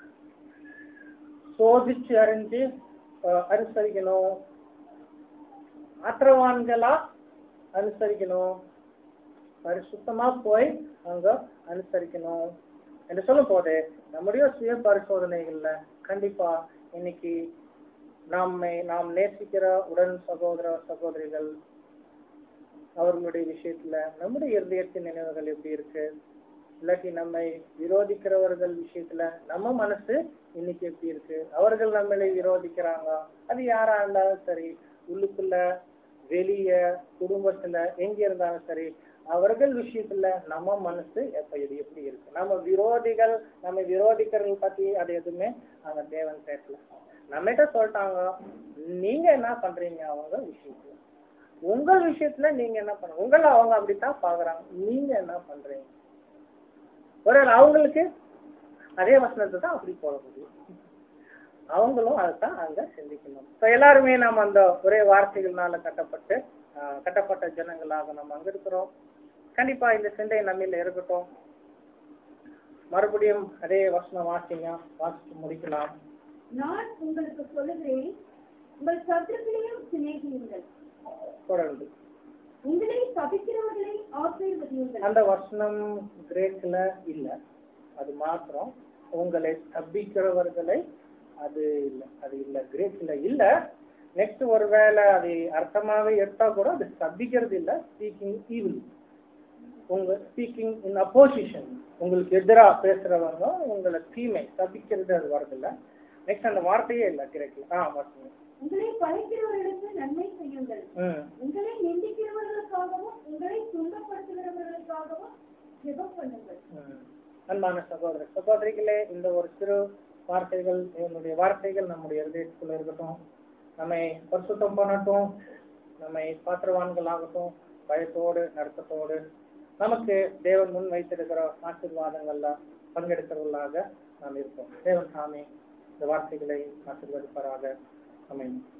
சோதிச்சு அறிஞ்சு அனுசரிக்கணும், ஆத்திரவான்களா அனுசரிக்கணும், பரிசுத்தமா போய் அங்க அனுசரிக்கணும் என்று சொல்லும் போது நம்முடைய சுய பரிசோதனைகள்ல கண்டிப்பா இன்னைக்கு நாம் நேசிக்கிற உடன் சகோதர சகோதரிகள் அவர்களுடைய விஷயத்துல நம்முடைய இருதயத்தின் நினைவுகள் எப்படி இருக்கு, இல்லாட்டி நம்மை விரோதிக்கிறவர்கள் விஷயத்துல நம்ம மனசு இன்னைக்கு எப்படி இருக்கு, அவர்கள் நம்மளை விரோதிக்கிறாங்க, அது யாரா இருந்தாலும் சரி, உள்ளுக்குள்ள வெளிய குடும்பத்துல எங்க இருந்தாலும் சரி, அவர்கள் விஷயத்துல நம்ம மனசு எப்படி இருக்கு. நம்ம விரோதிக்கிறவங்க பத்தி அது எதுவுமே அங்க தேவன் பேசல. நம்மகிட்ட சொல்லிட்டாங்க, நீங்க என்ன பண்றீங்க அவங்க விஷயத்துல, உங்க விஷயத்துல நீங்க என்ன பண்றீங்க, உங்களை அவங்க அப்படித்தான் பாக்குறாங்க, நீங்க என்ன பண்றீங்க. ஒரு அவங்களுக்கு அதே வசனத்தை தான் அப்படி போட முடியும். அவங்களும் அதைத்தான் அங்க சிந்திக்கணும். எல்லாருமே நாம் அந்த ஒரே வார்த்தைகள்னால கட்டப்பட்ட ஜனங்களாக நம்ம அங்க இருக்கிறோம். கண்டிப்பா இந்த சிந்தை நம்மில இருக்கட்டும். மறுபடியும் அதே வசனம் வாசிச்சு முடிக்கலாம். நான் உங்களுக்கு சொல்லுகிறேன், உங்கள் சத்துருக்களையும் சிநேகியுங்கள், தொடர்ந்து உங்களை சபிக்கிறவர்களை ஆசீர்வதியுங்கள். அந்த வசனம் கிரேக்ல இல்ல, அது மாத்திரம் உங்களை சபிக்கிறவர்களை, அது இல்ல கிரேக்ல இல்ல. நெக்ஸ்ட் ஒருவேளை அது அர்த்தமாவே எடுத்தா கூட அது சபிக்கிறது இல்ல, ஸ்பீக்கிங் ஈவில், உங்க ஸ்பீக்கிங் இன் அப்போசிஷன், உங்களுக்கு எதிராக பேசுறவங்க உங்களை தீமை சபிக்கிறது, அது வரதில்ல. நெக்ஸ்ட் அந்த வார்த்தையே இல்ல கிரேக்ல. வசனம் உங்களை பகைக்கிறவர்களுக்கு நன்மை செய்யுங்கள், உங்களை நிந்திக்கிறவர்களுக்காகவும் உங்களை துன்பப்படுத்துகிறவர்களுக்காகவும் ஜெபம் பண்ணுங்கள். அன்பான சகோதர சகோதரிகளே, இந்த ஒரு சிறு வார்த்தைகள், என்னுடைய வார்த்தைகள் நம்முடைய இதயத்துக்குள்ள இருக்கட்டும். நம்மை பரிசுத்தம் பண்ணட்டும், நம்மை பாத்திரவான்களாகட்டும், பயத்தோடு நடுக்கத்தோடு நமக்கு தேவன் முன் வைத்திருக்கிற ஆசீர்வாதங்கள்ல பங்கெடுக்கிறவர்களாக நாம் இருப்போம். தேவன் சாமி இந்த வார்த்தைகளை ஆசீர்வதிப்பாராக. ஆமென்.